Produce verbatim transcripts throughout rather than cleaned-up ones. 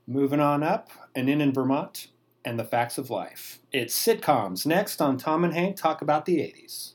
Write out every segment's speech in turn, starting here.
Moving on up, and in in Vermont, and the facts of life. It's sitcoms. Next on Tom and Hank Talk About the eighties.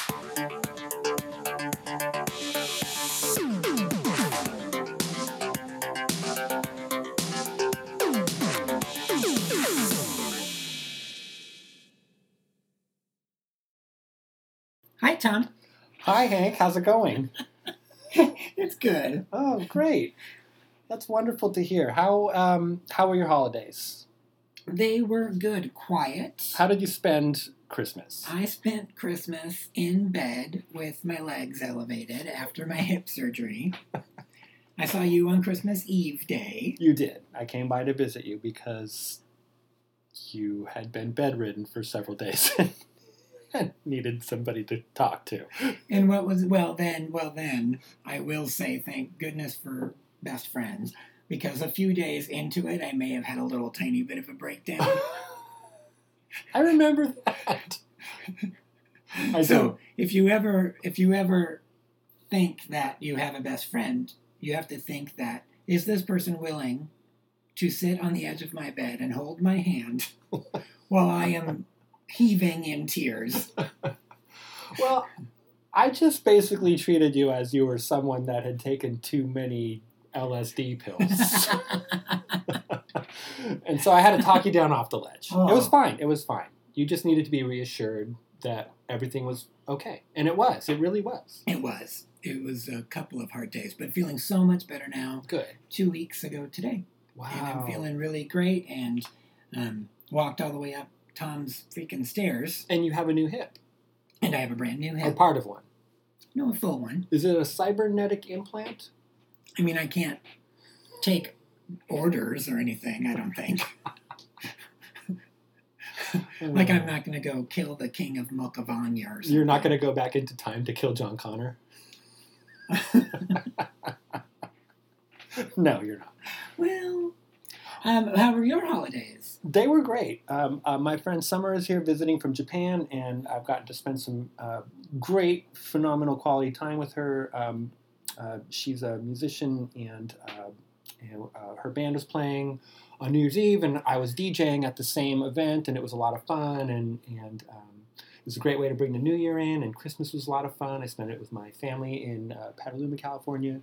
Hi, Tom. Hi, Hank. How's it going? It's good. Oh, great. That's wonderful to hear. How um how were your holidays? They were good. Quiet. How did you spend Christmas? I spent Christmas in bed with my legs elevated after my hip surgery. I saw you on Christmas Eve day. You did. I came by to visit you because you had been bedridden for several days and needed somebody to talk to. And what was, well then, well then, I will say thank goodness for best friends, because a few days into it, I may have had a little tiny bit of a breakdown. I remember that. I so do. if you ever, if you ever think that you have a best friend, you have to think that, is this person willing to sit on the edge of my bed and hold my hand while I am heaving in tears? Well, I just basically treated you as you were someone that had taken too many L S D pills. And so I had to talk you down off the ledge. Oh. It was fine. It was fine. You just needed to be reassured that everything was okay. And it was. It really was. It was. It was a couple of hard days, but feeling so much better now. Good. Two weeks ago today. Wow. And I'm feeling really great, and um, walked all the way up Tom's freaking stairs. And you have a new hip. And I have a brand new Or hip. part of one. No, a full one. Is it a cybernetic implant? I mean, I can't take orders or anything, I don't think. Like, I'm not going to go kill the king of Mulkavanya or something. You're not going to go back into time to kill John Connor? No, you're not. Well, um, how were your holidays? They were great. Um, uh, my friend Summer is here visiting from Japan, and I've gotten to spend some uh, great, phenomenal quality time with her. Um, uh, she's a musician, and, uh, and uh, her band was playing on New Year's Eve, and I was DJing at the same event, and it was a lot of fun, and, and um, it was a great way to bring the New Year in, and Christmas was a lot of fun. I spent it with my family in uh, Petaluma, California,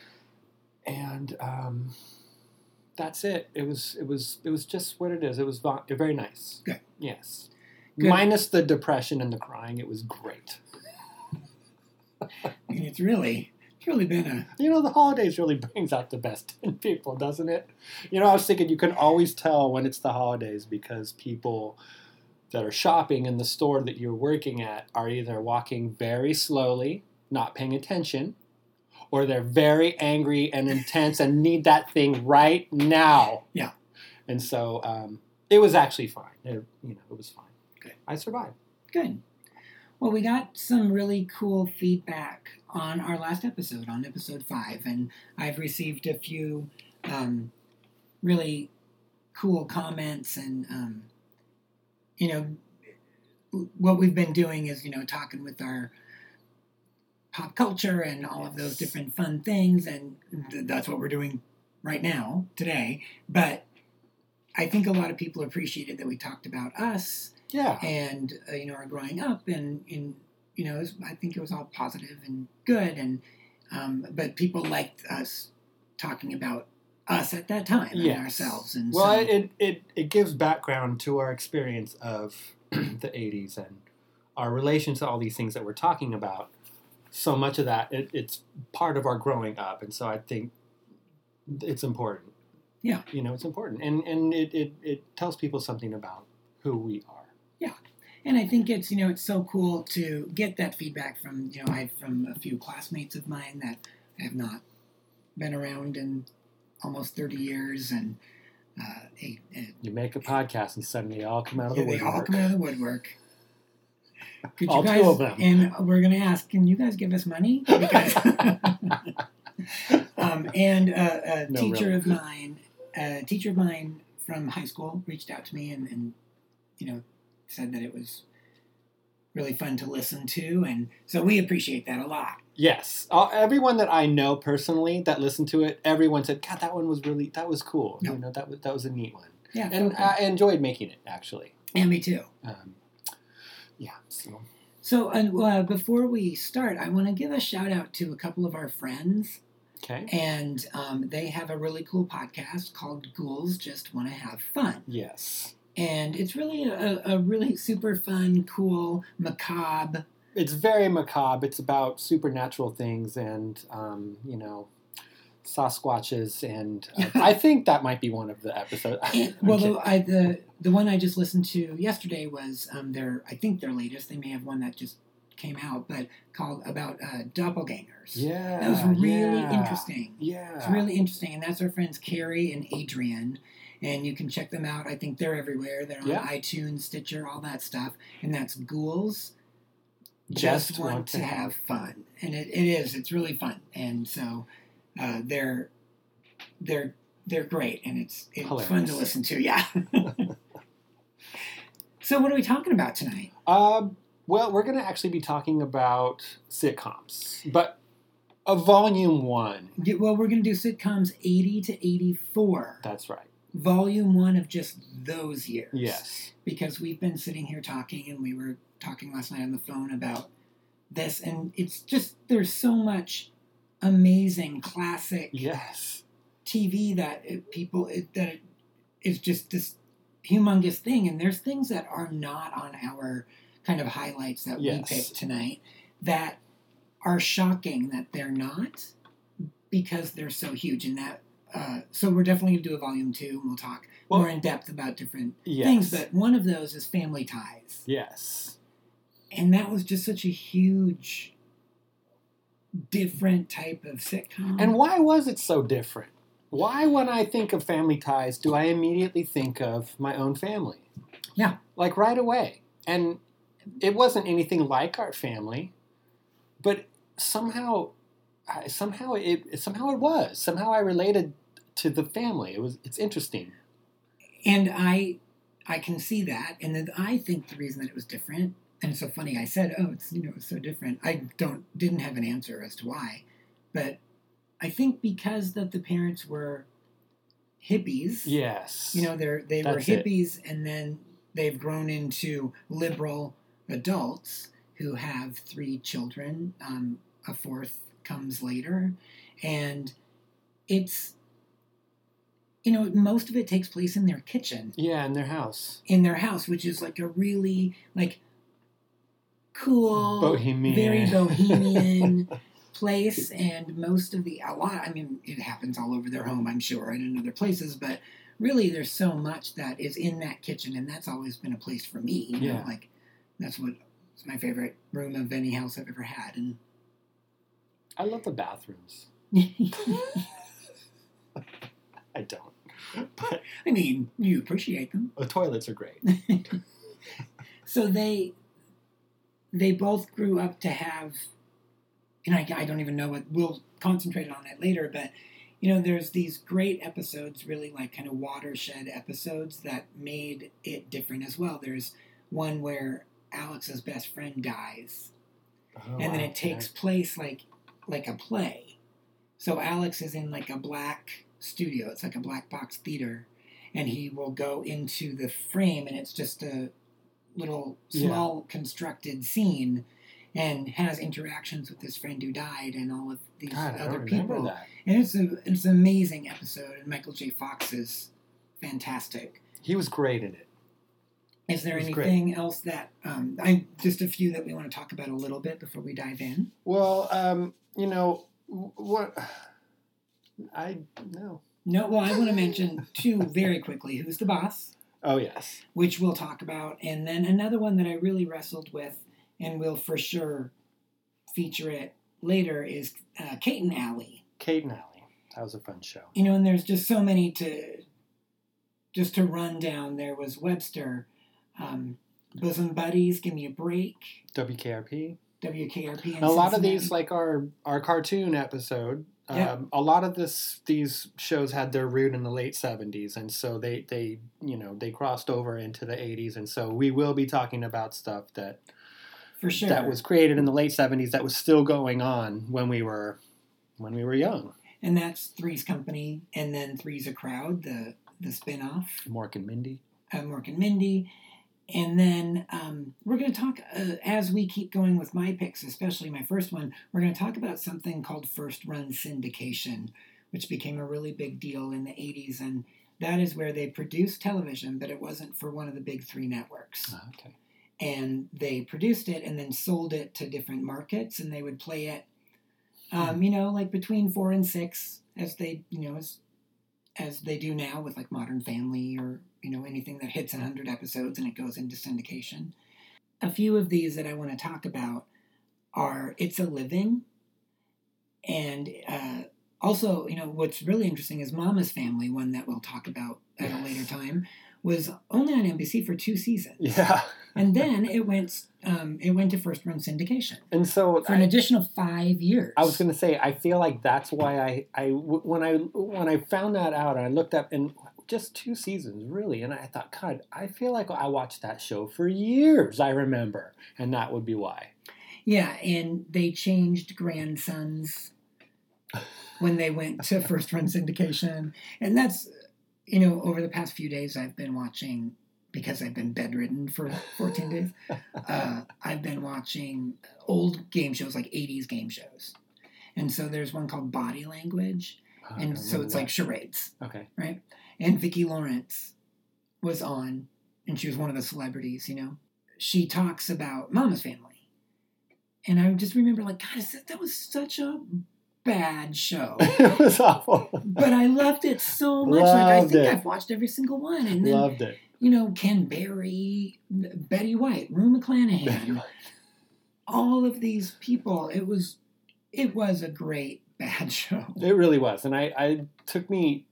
and um, that's it. It was it was it was just what it is. It was vo- very nice. Good. Yes. Good. Minus the depression and the crying, it was great. I mean, it's really, it's really been a... You know, the holidays really brings out the best in people, doesn't it? You know, I was thinking you can always tell when it's the holidays because people that are shopping in the store that you're working at are either walking very slowly, not paying attention, or they're very angry and intense and need that thing right now. Yeah. And so um, it was actually fine. It, you know, it was fine. Good. I survived. Good. Well, we got some really cool feedback on our last episode, on episode five, and I've received a few um, really cool comments, and, um, you know, what we've been doing is, you know, talking with our pop culture and all of those different fun things, and th- that's what we're doing right now, today. But I think a lot of people appreciated that we talked about us, Yeah. and uh, you know, our growing up, and in you know, it was, I think it was all positive and good, and um, but people liked us talking about us at that time Yes. and ourselves, and Well, so, it, it, it gives background to our experience of the eighties and our relation to all these things that we're talking about. So much of that, it, it's part of our growing up, and so I think it's important. Yeah. You know, it's important, and and it, it, it tells people something about who we are. Yeah. And I think it's, you know, it's so cool to get that feedback from, you know, I from a few classmates of mine that have not been around in almost thirty years, and uh, they, You make a podcast, and suddenly they all come out of the they all woodwork. come out of the woodwork. Could All you two guys, of them. And we're going to ask, can you guys give us money? Because, um, and uh, a No, teacher really. of mine, a teacher of mine from high school reached out to me and, and, you know, said that it was really fun to listen to, and so we appreciate that a lot. Yes. Uh, everyone that I know personally that listened to it, everyone said, God, that one was really, that was cool. Yep. You know, that was, that was a neat one. Yeah. And I enjoyed making it, actually. Yeah, me too. Um, yeah. So, so uh, before we start, I want to give a shout out to a couple of our friends. Okay. And um, they have a really cool podcast called Ghouls Just Want to Have Fun. Yes. And it's really a, a really super fun, cool, macabre. It's very macabre. It's about supernatural things and, um, you know, Sasquatches. And uh, I think that might be one of the episodes. And, well, the, I, the the one I just listened to yesterday was um, their, I think their latest. They may have one that just came out, but called about uh, doppelgangers. Yeah. That was really yeah, interesting. Yeah. It's really interesting. And that's our friends Carrie and Adrian. And you can check them out. I think they're everywhere. They're on yeah. iTunes, Stitcher, all that stuff. And that's Ghouls Just, Just Want, want to Have, have Fun. And it, it is. It's really fun. And so uh, they're they're they're great. And it's it's Hilarious. Fun to listen to. Yeah. So what are we talking about tonight? Um, well, we're going to actually be talking about sitcoms. But a volume one. Yeah, well, we're going to do sitcoms eighty to eighty-four. That's right. Volume one of just those years. Yes. Because we've been sitting here talking, and we were talking last night on the phone about this, and it's just, there's so much amazing classic yes. T V that it, people, it, that it is just this humongous thing, and there's things that are not on our kind of highlights that yes. we picked tonight that are shocking that they're not because they're so huge, and that Uh, so we're definitely going to do a volume two, and we'll talk well, more in depth about different yes. things. But one of those is Family Ties. Yes. And that was just such a huge, different type of sitcom. And why was it so different? Why, when I think of Family Ties, do I immediately think of my own family? Yeah. Like right away. And it wasn't anything like our family, but somehow... I, somehow it somehow it was. Somehow I related to the family. It was it's interesting. And I I can see that. And then I think the reason that it was different, and it's so funny, I said, oh, it's you know, it's so different. I don't didn't have an answer as to why. But I think because that the parents were hippies. Yes. You know, they're they That's were hippies it. And then they've grown into liberal adults who have three children, um, a fourth comes later, and it's, you know, most of it takes place in their kitchen. Yeah, in their house. In their house, which is like a really, like, cool, bohemian. very bohemian place, and most of the, a lot, I mean, it happens all over their home, I'm sure, and in other places, but really there's so much that is in that kitchen, and that's always been a place for me, you know, yeah. like, that's what, it's my favorite room of any house I've ever had, and I love the bathrooms. I don't. But I mean, you appreciate them. The toilets are great. So they they both grew up to have, and I, I don't even know what, we'll concentrate on that later, but, you know, there's these great episodes, really like kind of watershed episodes that made it different as well. There's one where Alex's best friend dies, oh, and then it takes yeah. place like like a play. So Alex is in like a black studio. It's like a black box theater. And he will go into the frame, and it's just a little small yeah. constructed scene, and has interactions with this friend who died and all of these God, other I people. That. And it's a it's an amazing episode, and Michael J. Fox is fantastic. He was great in it. Is there anything great. else that um, I just a few that we want to talk about a little bit before we dive in? Well, um, you know what? I no. No. Well, I want to mention two very quickly. Who's the Boss? Oh yes. Which we'll talk about, and then another one that I really wrestled with, and will for sure feature it later, is uh, Kate and Allie. Kate and Allie. That was a fun show. You know, and there's just so many to just to run down. There was Webster. Um, Bosom Buddies, Give Me a Break. W K R P. W K R P. A lot of these, like our our cartoon episode, yeah. um, a lot of this these shows had their root in the late seventies, and so they, they you know they crossed over into the eighties, and so we will be talking about stuff that For sure. that was created in the late seventies that was still going on when we were when we were young. And that's Three's Company, and then Three's a Crowd, the the spinoff. Mork and Mindy. Uh, Mork and Mindy. And then um, we're going to talk, uh, as we keep going with my picks, especially my first one, we're going to talk about something called first run syndication, which became a really big deal in the eighties. And that is where they produced television, but it wasn't for one of the big three networks. Oh, okay. And they produced it and then sold it to different markets, and they would play it, um, you know, like between four and six, as they, you know, as as they do now with like Modern Family or, you know, anything that hits one hundred episodes and it goes into syndication. A few of these that I want to talk about are It's a Living, and uh, also, you know, what's really interesting is Mama's Family, one that we'll talk about at Yes. a later time, was only on N B C for two seasons. Yeah. And then it went um, it went to first run syndication And so for an I, additional five years. I was going to say, I feel like that's why I, I when I when I found that out, I looked up and just two seasons really, and I thought, God, I feel like I watched that show for years. I remember, and that would be why. Yeah, and they changed grandsons when they went to first run syndication, and that's, you know, over the past few days I've been watching, because I've been bedridden for fourteen days. Uh, I've been watching old game shows, like eighties game shows, and so there's one called Body Language, Oh, and I so remember it's that. like charades. Okay. Right? And Vicki Lawrence was on, and she was one of the celebrities, you know. She talks about Mama's Family. And I just remember, like, God, that was such a bad show. It was awful. But I loved it so much. Like, I Loved think it. I've watched every single one. And then, Loved it. you know, Ken Berry, Betty White, Rue McClanahan, all of these people. It was, it was a great bad show. It really was. And I, I took me,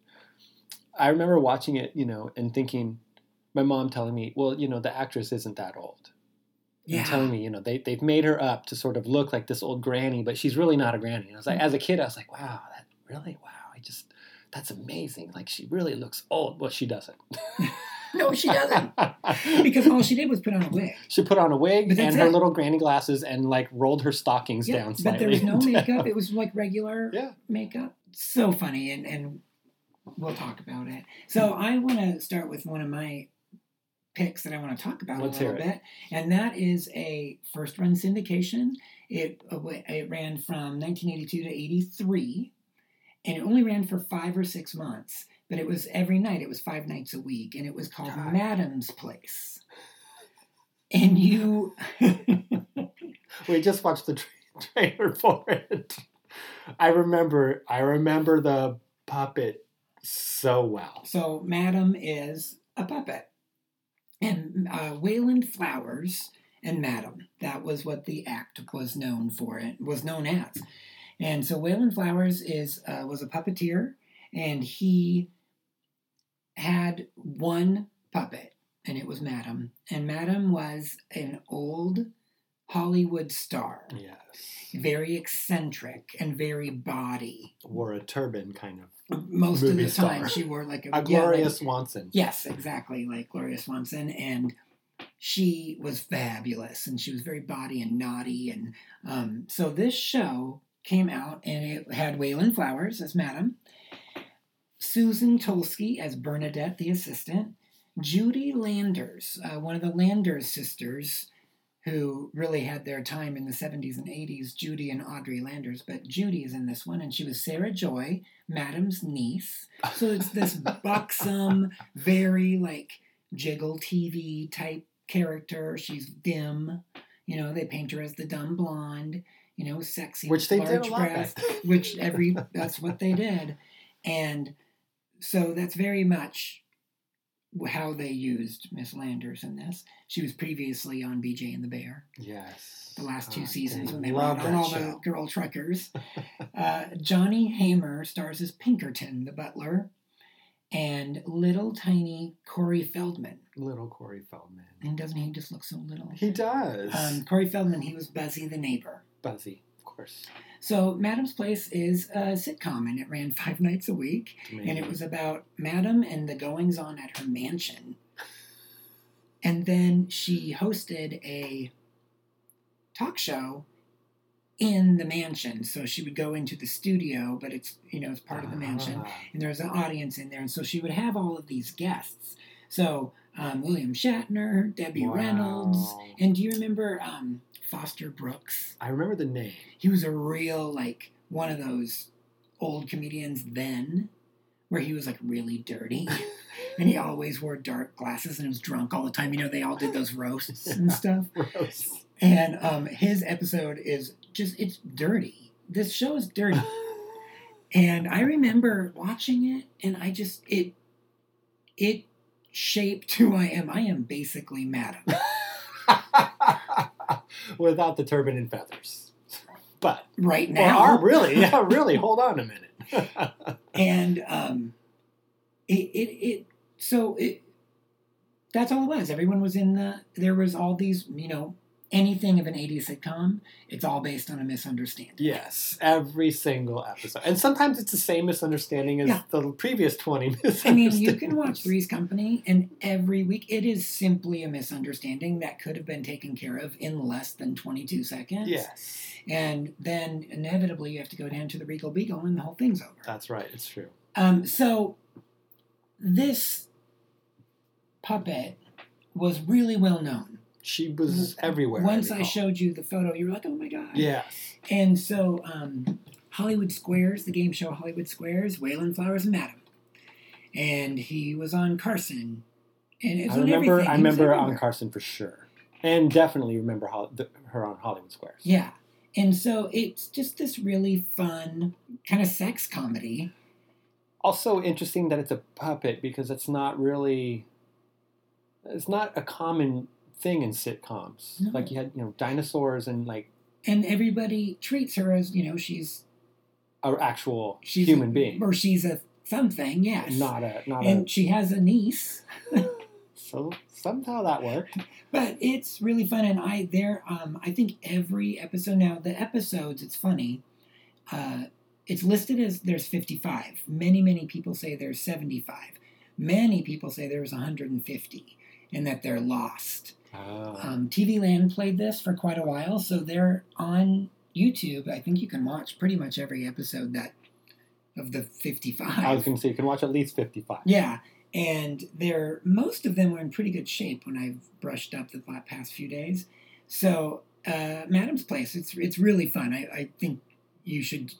I remember watching it, you know, and thinking, my mom telling me, well, you know, the actress isn't that old. Yeah. And telling me, you know, they, they've made her up to sort of look like this old granny, but she's really not a granny. And I was like, as a kid, I was like, wow, that really, wow, I just, that's amazing. Like, she really looks old. Well, she doesn't. No, she doesn't. Because all she did was put on a wig. She put on a wig But that's and her it. little granny glasses and, like, rolled her stockings Yeah, down but slightly. there was no makeup. It was like regular Yeah. makeup. So funny, and, and we'll talk about it. So I want to start with one of my picks that I want to talk about Let's a little hear it. bit, and that is a first-run syndication. It it ran from nineteen eighty-two to eighty-three, and it only ran for five or six months. But it was every night. It was five nights a week, and it was called God. Madam's Place. And you, We just watched the tra- trailer for it. I remember, I remember the puppet so well. so Madam is a puppet. And uh, Wayland Flowers and Madam, that was what the act was known for, it was known as. And so Wayland Flowers is uh, was a puppeteer, and he had one puppet, and it was Madam. And Madam was an old Hollywood star, Yes. very eccentric and very body. Wore a turban, kind of. Most of Movie the time, star. she wore like a, A yeah, like- Gloria Swanson. Yes, exactly, like Gloria Swanson, and she was fabulous, and she was very body and naughty, and um, so this show came out, and it had Wayland Flowers as Madam, Susan Tolsky as Bernadette, the assistant, Judy Landers, uh, one of the Landers sisters, who really had their time in the seventies and eighties, Judy and Audrey Landers, but Judy is in this one, and she was Sarah Joy, Madam's niece. So it's this buxom, very like jiggle T V type character. She's dim. You know, they paint her as the dumb blonde, you know, sexy, Which they did large a lot breasts, back then. which every, that's what they did. And so that's very much how they used Miss Landers in this. She was previously on B J and the Bear, Yes. the last two Oh, seasons dang, when they were love on, on that all show. the girl truckers. uh, Johnny Hamer stars as Pinkerton, the butler, and little tiny Corey Feldman. Little Corey Feldman. And doesn't he just look so little? He does. Um, Corey Feldman, he was Buzzy the neighbor. Buzzy, of course. So Madam's Place is a sitcom, and it ran five nights a week. And it was about Madam and the goings-on at her mansion. And then she hosted a talk show in the mansion. So she would go into the studio, but it's, you know, it's part of the mansion, Ah. and there's an audience in there. And so she would have all of these guests. So um, William Shatner, Debbie Wow. Reynolds, and do you remember um, Foster Brooks? I remember the name. He was a real, like, one of those old comedians then, where he was, like, really dirty. And he always wore dark glasses and was drunk all the time. You know, they all did those roasts and stuff. Gross. And um, his episode is just, it's dirty. This show is dirty. And I remember watching it, and I just, it, it shaped who I am. I am basically Madam. Without the turban and feathers. But. Right Or now. are really. Yeah, really. Hold on a minute. And um, it, it, it, so it, that's all it was. Everyone was in the, there was all these, you know, anything of an eighties sitcom, it's all based on a misunderstanding. Yes, every single episode. And sometimes it's the same misunderstanding as Yeah. the previous twenty misunderstandings. I mean, you can watch Three's Company, and every week it is simply a misunderstanding that could have been taken care of in less than twenty-two seconds. Yes, And then inevitably you have to go down to the Regal Beagle and the whole thing's over. that's right. It's true. Um, so this puppet was really well known. She was everywhere. Once I recall. showed you the photo, you were like, oh my God. Yes. And so um, Hollywood Squares, the game show Hollywood Squares, Waylon Flowers and Madam. And he was on Carson. And it was I on remember. everything. I He was remember on everywhere. Carson for sure, and definitely remember Hol- the, her on Hollywood Squares. Yeah. And so it's just this really fun kind of sex comedy. Also interesting that it's a puppet because it's not really. It's not a common thing in sitcoms. No. Like you had, you know, dinosaurs and like And everybody treats her as, you know, she's... an actual she's human a, being, Or she's a something, yes. not a not And she has a niece. a. So somehow that worked. But it's really fun, and I there um I think every episode now the episodes it's funny, uh, it's listed as there's fifty-five. Many many people say there's seventy-five. Many people say there's one hundred fifty, and that they're lost. Oh. Um, T V Land played this for quite a while, so they're on YouTube. I think you can watch pretty much every episode that of the fifty-five. I was going to say you can watch at least fifty-five. Yeah. And they're most of them are in pretty good shape when I've brushed up the past few days. So, uh, Madam's Place, it's it's really fun. I, I think you should.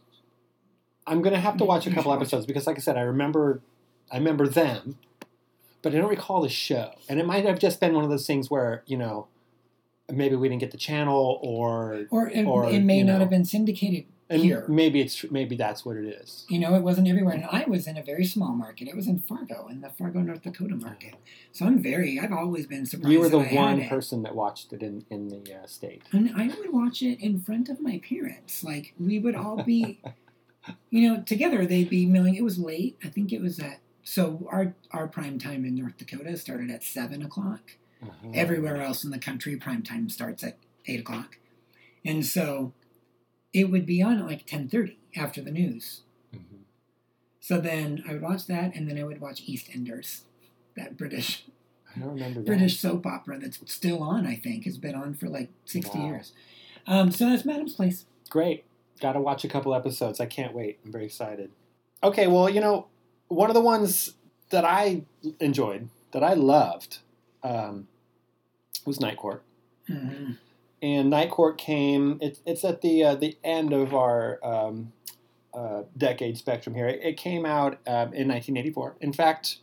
I'm going to have to watch a You couple should watch episodes because, like I said, I remember, I remember them, but I don't recall the show. And it might have just been one of those things where you know, maybe we didn't get the channel, or Or it, Or, it may you not know, have been syndicated and here. maybe it's maybe that's what it is. You know, it wasn't everywhere. And I was in a very small market. It was in Fargo, in the Fargo, North Dakota market. So I'm very, I've always been surprised. You were the that I had one it. person that watched it in in the uh, state. And I would watch it in front of my parents. Like, we would all be, you know, together. They'd be milling. It was late. I think it was at, so our, our prime time in North Dakota started at seven o'clock. Uh-huh. Everywhere else in the country, prime time starts at eight o'clock. And so it would be on at like ten thirty after the news. Mhm. So then I would watch that, and then I would watch EastEnders, that British I don't remember that. British soap opera that's still on, I think. Has been on for like sixty Wow. years. Um, so that's Madam's Place. Great. Got to watch a couple episodes. I can't wait. I'm very excited. Okay, well, you know, one of the ones that I enjoyed, that I loved, um, was Night Court. Mm-hmm. And Night Court came. It, it's at the uh, the end of our um, uh, decade spectrum here. It, it came out um, in nineteen eighty-four. In fact,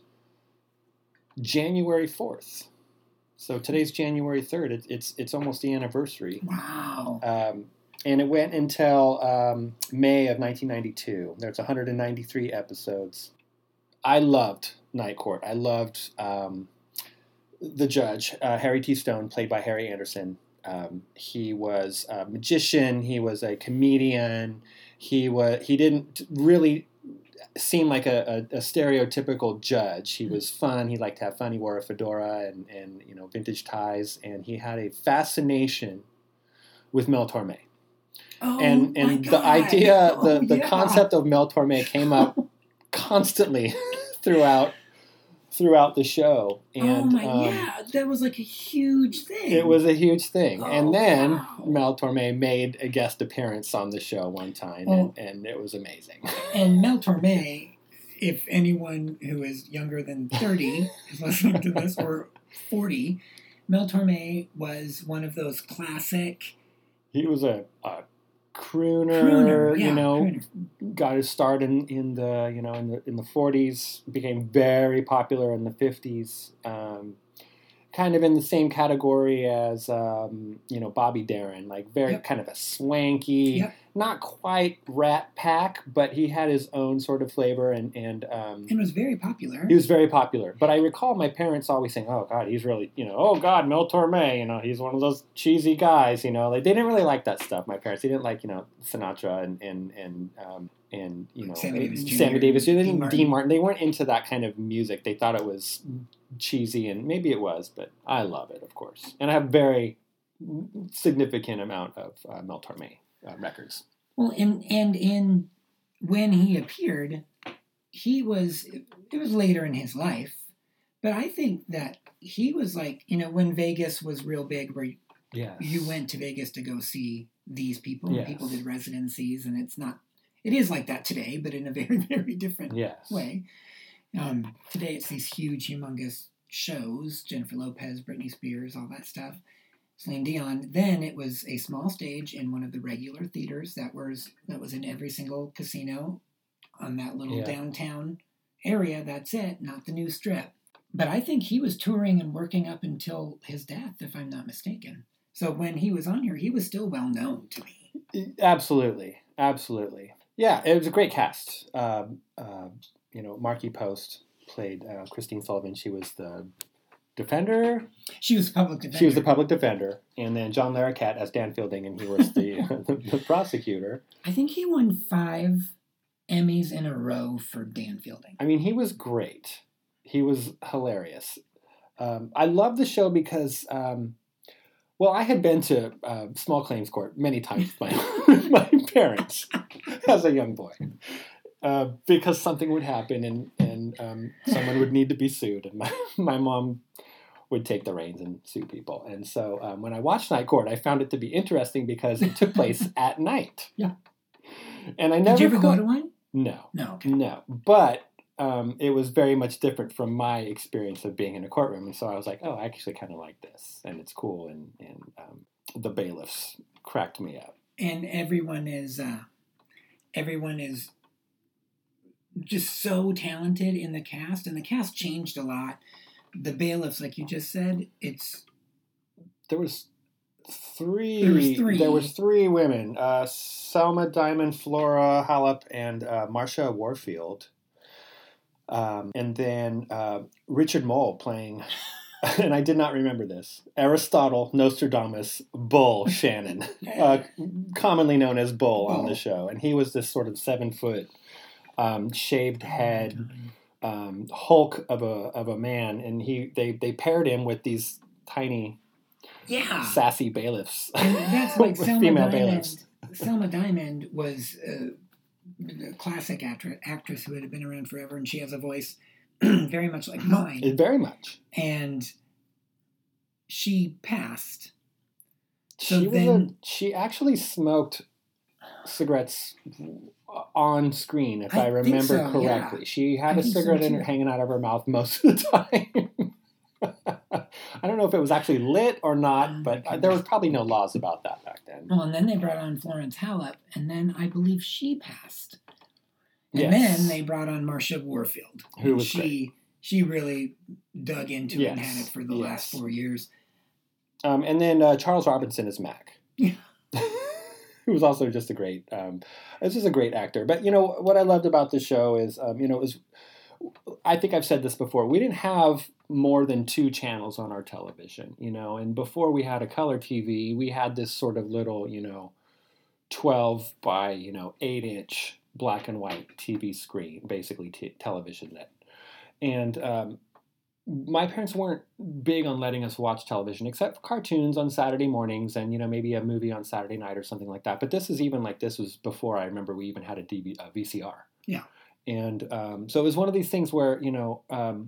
January fourth. So today's January third. It, it's it's almost the anniversary. Wow. Um, and it went until um, May of nineteen ninety-two. There's one hundred ninety-three episodes. I loved Night Court. I loved um, the judge, uh, Harry T. Stone, played by Harry Anderson. Um, he was a magician. He was a comedian. He was. He didn't really seem like a, a, a stereotypical judge. He was fun. He liked to have fun. He wore a fedora and, and you know vintage ties, and he had a fascination with Mel Torme. Oh, and my and the God. idea, Oh, the, the yeah. concept of Mel Torme came up constantly throughout throughout the show. And, oh my, um, yeah, that was like a huge thing. It was a huge thing. Oh, and then wow. Mel Torme made a guest appearance on the show one time, Oh. and, and it was amazing. And Mel Torme, if anyone who is younger than thirty is listening to this, or forty, Mel Torme was one of those classic... He was a, a crooner, crooner yeah, you know, crooner. got his start in, in the, you know, in the in the forties, became very popular in the fifties, um, kind of in the same category as, um, you know, Bobby Darin, like very Yep. kind of a swanky, Yep. not quite Rat Pack, but he had his own sort of flavor, and, and um, And was very popular. he was very popular. But I recall my parents always saying, oh, God, he's really, you know, oh, God, Mel Torme, you know, he's one of those cheesy guys, you know. Like, they didn't really like that stuff, my parents. They didn't like, you know, Sinatra and, and, and, um, and you know, Sammy Davis Junior Sammy Davis. They Dean didn't, Martin. Dean Martin. They weren't into that kind of music. They thought it was cheesy, and maybe it was, but I love it, of course. And I have a very significant amount of uh, Mel Torme uh, records. Well, and, and in when he appeared, he was, it was later in his life, but I think that he was like, you know, when Vegas was real big, where Yes. you went to Vegas to go see these people, Yes. people did residencies, and it's not, it is like that today, but in a very, very different Yes. way. Um, today it's these huge, humongous shows, Jennifer Lopez, Britney Spears, all that stuff, Celine Dion. Then it was a small stage in one of the regular theaters that was that was in every single casino on that little Yeah. downtown area. That's it, not the new strip. But I think he was touring and working up until his death, if I'm not mistaken. So when he was on here, he was still well known to me. Absolutely, absolutely. Yeah, it was a great cast. Um, uh, you know, Marky Post played uh, Christine Sullivan. She was the defender. She was a public defender. She was the public defender, and then John Larroquette as Dan Fielding, and he was the the prosecutor. I think he won five Emmys in a row for Dan Fielding. I mean, he was great. He was hilarious. Um, I love the show because, um, well, I had been to uh, small claims court many times with my, with my parents as a young boy. Uh, because something would happen and, and um, someone would need to be sued, and my, my mom would take the reins and sue people. And so um, when I watched Night Court, I found it to be interesting because it took place at night. Yeah. And I never Did you ever quite- go to one? No. No. Okay. No. But um, it was very much different from my experience of being in a courtroom. And so I was like, oh, I actually kind of like this. And it's cool. And, and um, the bailiffs cracked me up. And everyone is, uh, everyone is just so talented in the cast. And the cast changed a lot. The bailiffs, like you just said, it's... There was three. There was three. There was three women. Uh, Selma Diamond, Flora Hallop, and uh, Marcia Warfield. Um, and then uh, Richard Mole playing, and I did not remember this, Aristotle Nostradamus Bull Shannon, uh, commonly known as Bull on the show. And he was this sort of seven-foot, um, shaved head, um, hulk of a of a man. And he they, they paired him with these tiny... Yeah. sassy bailiffs. And that's like Selma female Diamond. bailiffs. Selma Diamond was uh, a classic actress, actress who had been around forever, and she has a voice very much like mine. It, very much. And she passed. So She was then- a, she actually smoked cigarettes on screen, if I, I think remember so, correctly. yeah. She had I a think so, cigarette in her, too. hanging out of her mouth most of the time. I don't know if it was actually lit or Oh, not, my but uh, goodness. there was probably no laws about that back then. Well, and then they brought on Florence Hallop, and then I believe she passed. And Yes. then they brought on Marcia Warfield. Who and was she great. she really dug into it and Yes, had it for the yes. last four years. Um, and then uh, Charles Robinson is Mac. Yeah. Who was also just a great, um, it's just a great actor. But, you know, what I loved about the show is, um, you know, it was, I think I've said this before, we didn't have more than two channels on our television, you know, and before we had a color T V, we had this sort of little, you know, twelve by, you know, eight inch black and white T V screen, basically t- television net. And um, my parents weren't big on letting us watch television, except for cartoons on Saturday mornings and, you know, maybe a movie on Saturday night or something like that. But this is even like, this was before I remember we even had a D V, a V C R. Yeah. And um, so it was one of these things where, you know, um,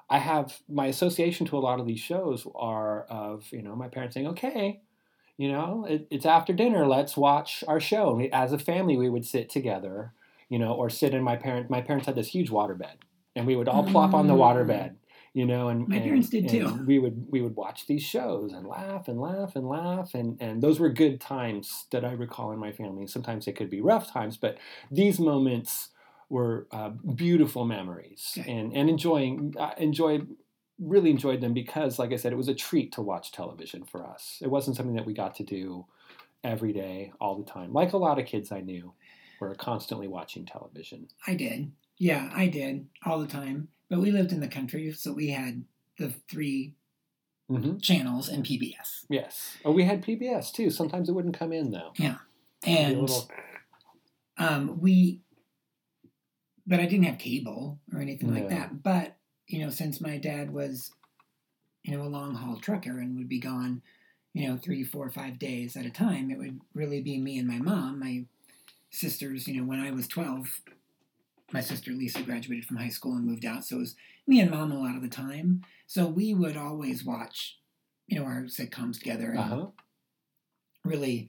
I have my association to a lot of these shows are of, you know, my parents saying, okay, you know, it, it's after dinner, let's watch our show. And we, as a family, we would sit together, you know, or sit in my parents, my parents had this huge waterbed, and we would all mm. plop on the waterbed, you know, and my and, parents did too. And we would we would watch these shows and laugh and laugh and laugh, and and those were good times that I recall in my family. Sometimes they could be rough times, but these moments were uh, beautiful memories, okay. and and enjoying uh, enjoy really enjoyed them because, like I said, it was a treat to watch television for us. It wasn't something that we got to do every day, all the time. Like a lot of kids I knew were constantly watching television. I did. Yeah, I did all the time. But we lived in the country, so we had the three mm-hmm. channels and P B S. Yes. Oh, we had P B S too. Sometimes it wouldn't come in though. Yeah. And little... um, we, but I didn't have cable or anything no. like that. But, you know, since my dad was, you know, a long haul trucker and would be gone, you know, three, four, five days at a time, it would really be me and my mom. My sisters, you know, when I was twelve, my sister Lisa graduated from high school and moved out, so it was me and Mom a lot of the time. So we would always watch, you know, our sitcoms together and uh-huh. really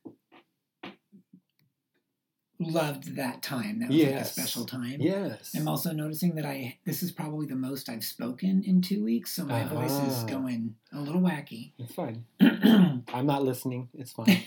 loved that time. That was yes. like a special time. Yes. I'm also noticing that I this is probably the most I've spoken in two weeks, so my uh-huh. voice is going a little wacky. It's fine. I'm not listening. It's fine.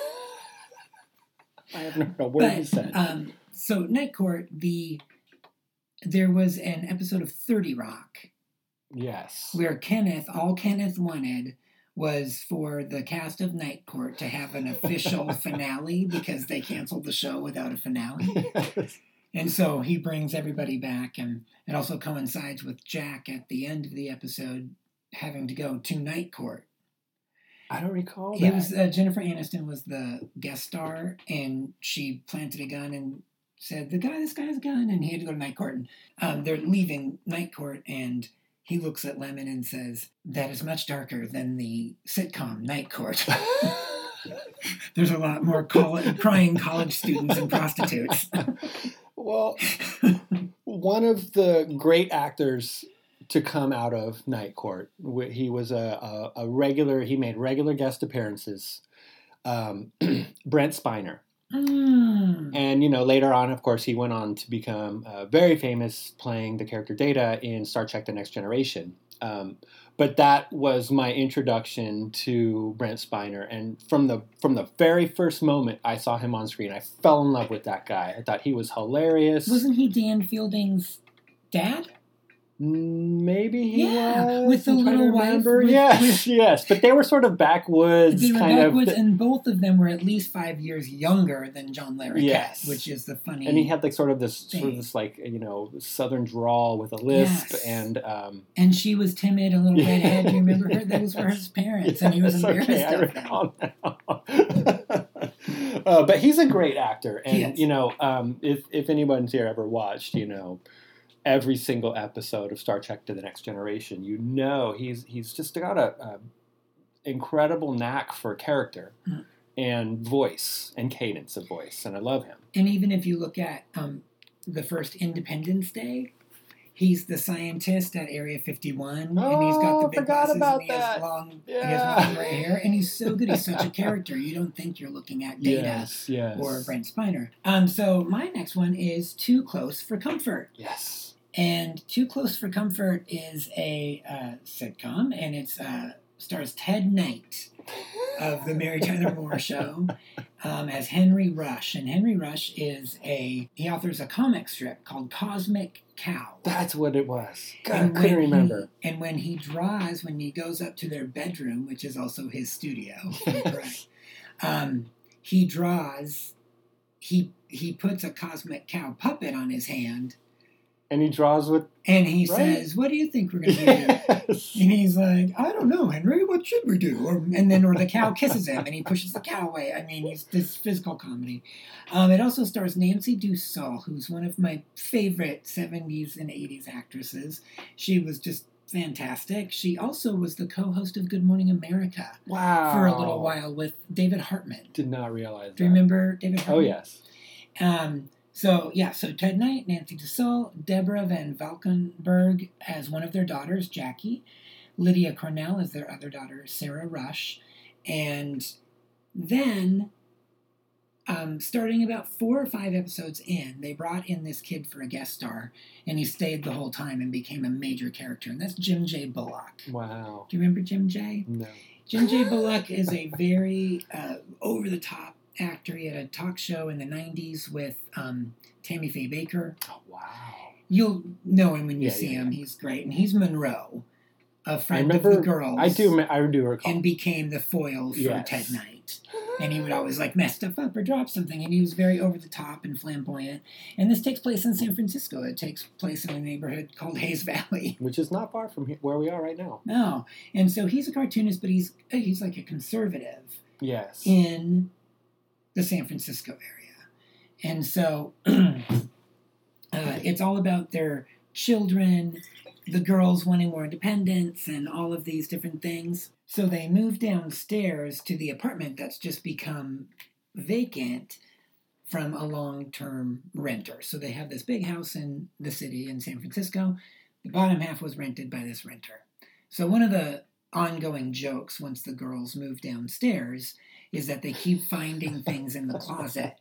I have no idea what you said. Um, so Night Court, the there was an episode of thirty Rock. Yes. Where Kenneth, all Kenneth wanted was for the cast of Night Court to have an official finale because they canceled the show without a finale. Yes. And so he brings everybody back, and it also coincides with Jack at the end of the episode having to go to Night Court. I don't recall that. It was uh, Jennifer Aniston was the guest star, and she planted a gun and said, "The guy, this guy has a gun," and he had to go to Night Court. And um, they're leaving Night Court, and he looks at Lemon and says, "That is much darker than the sitcom Night Court." There's a lot more college, crying college students and prostitutes. Well, one of the great actors to come out of Night Court, he was a, a, a regular, he made regular guest appearances, um, Brent Spiner. Mm. And, you know, later on, of course, he went on to become uh, very famous playing the character Data in Star Trek The Next Generation. Um, but that was my introduction to Brent Spiner. And from the from the very first moment I saw him on screen, I fell in love with that guy. I thought he was hilarious. Wasn't he Dan Fielding's dad? Maybe he yeah, was. With the little wife. With, yes, with, yes. But they were sort of backwoods they were kind backwoods, of. And both of them were at least five years younger than John Larroquette, yes. which is the funny. And he had like sort of this thing. sort of this like you know southern drawl with a lisp, yes. and um, and she was timid, a little redhead. Do you remember her? Those were his parents, yes, and he was embarrassed okay, I of recall them. uh, but he's a great actor, and you know, um, if if anyone's here ever watched, you know. Every single episode of Star Trek to the Next Generation, you know he's he's just got a, a incredible knack for character mm. and voice and cadence of voice, and I love him. And even if you look at um, the first Independence Day, he's the scientist at Area fifty-one, oh, and he's got the big glasses, about and he has that. long, yeah. he has long gray hair, and he's so good. He's such a character. You don't think you're looking at Data yes, yes. or Brent Spiner. Um, so my next one is Too Close for Comfort. Yes. And Too Close for Comfort is a uh, sitcom, and it uh, stars Ted Knight of the Mary Tyler Moore Show um, as Henry Rush. And Henry Rush is a, he authors a comic strip called Cosmic Cow. That's what it was. God, I couldn't remember. He, and when he draws, when he goes up to their bedroom, which is also his studio, correct, um, he draws, he he puts a Cosmic Cow puppet on his hand. And he draws with... And he right? says, "What do you think we're going to do?" Yes. And he's like, "I don't know, Henry. What should we do?" Or, and then, or the cow kisses him, and he pushes the cow away. I mean, it's this physical comedy. Um, it also stars Nancy Dussault, who's one of my favorite seventies and eighties actresses. She was just fantastic. She also was the co-host of Good Morning America. Wow. For a little while with David Hartman. Did not realize that. Do you remember David Hartman? Oh, yes. Um... So, yeah, so Ted Knight, Nancy DeSoul, Deborah Van Valkenburg as one of their daughters, Jackie, Lydia Cornell as their other daughter, Sarah Rush, and then, um, starting about four or five episodes in, they brought in this kid for a guest star, and he stayed the whole time and became a major character, and that's Jim J. Bullock. Wow. Do you remember Jim J.? No. Jim J. Bullock is a very uh, over-the-top actor. He had a talk show in the nineties with um, Tammy Faye Baker. Oh, wow. You'll know him when you Yeah, see yeah, him. yeah. He's great. And he's Monroe, a friend remember, of the girls. I do, I do recall. And became the foil for Yes. Ted Knight. And he would always like mess stuff up or drop something. And he was very over the top and flamboyant. And this takes place in San Francisco. It takes place in a neighborhood called Hayes Valley. Which is not far from here, where we are right now. No. And so he's a cartoonist, but he's he's like a conservative Yes. in the San Francisco area. And so uh, it's all about their children, the girls wanting more independence, and all of these different things. So they move downstairs to the apartment that's just become vacant from a long-term renter. So they have this big house in the city in San Francisco. The bottom half was rented by this renter. So one of the ongoing jokes once the girls move downstairs is that they keep finding things in the closet.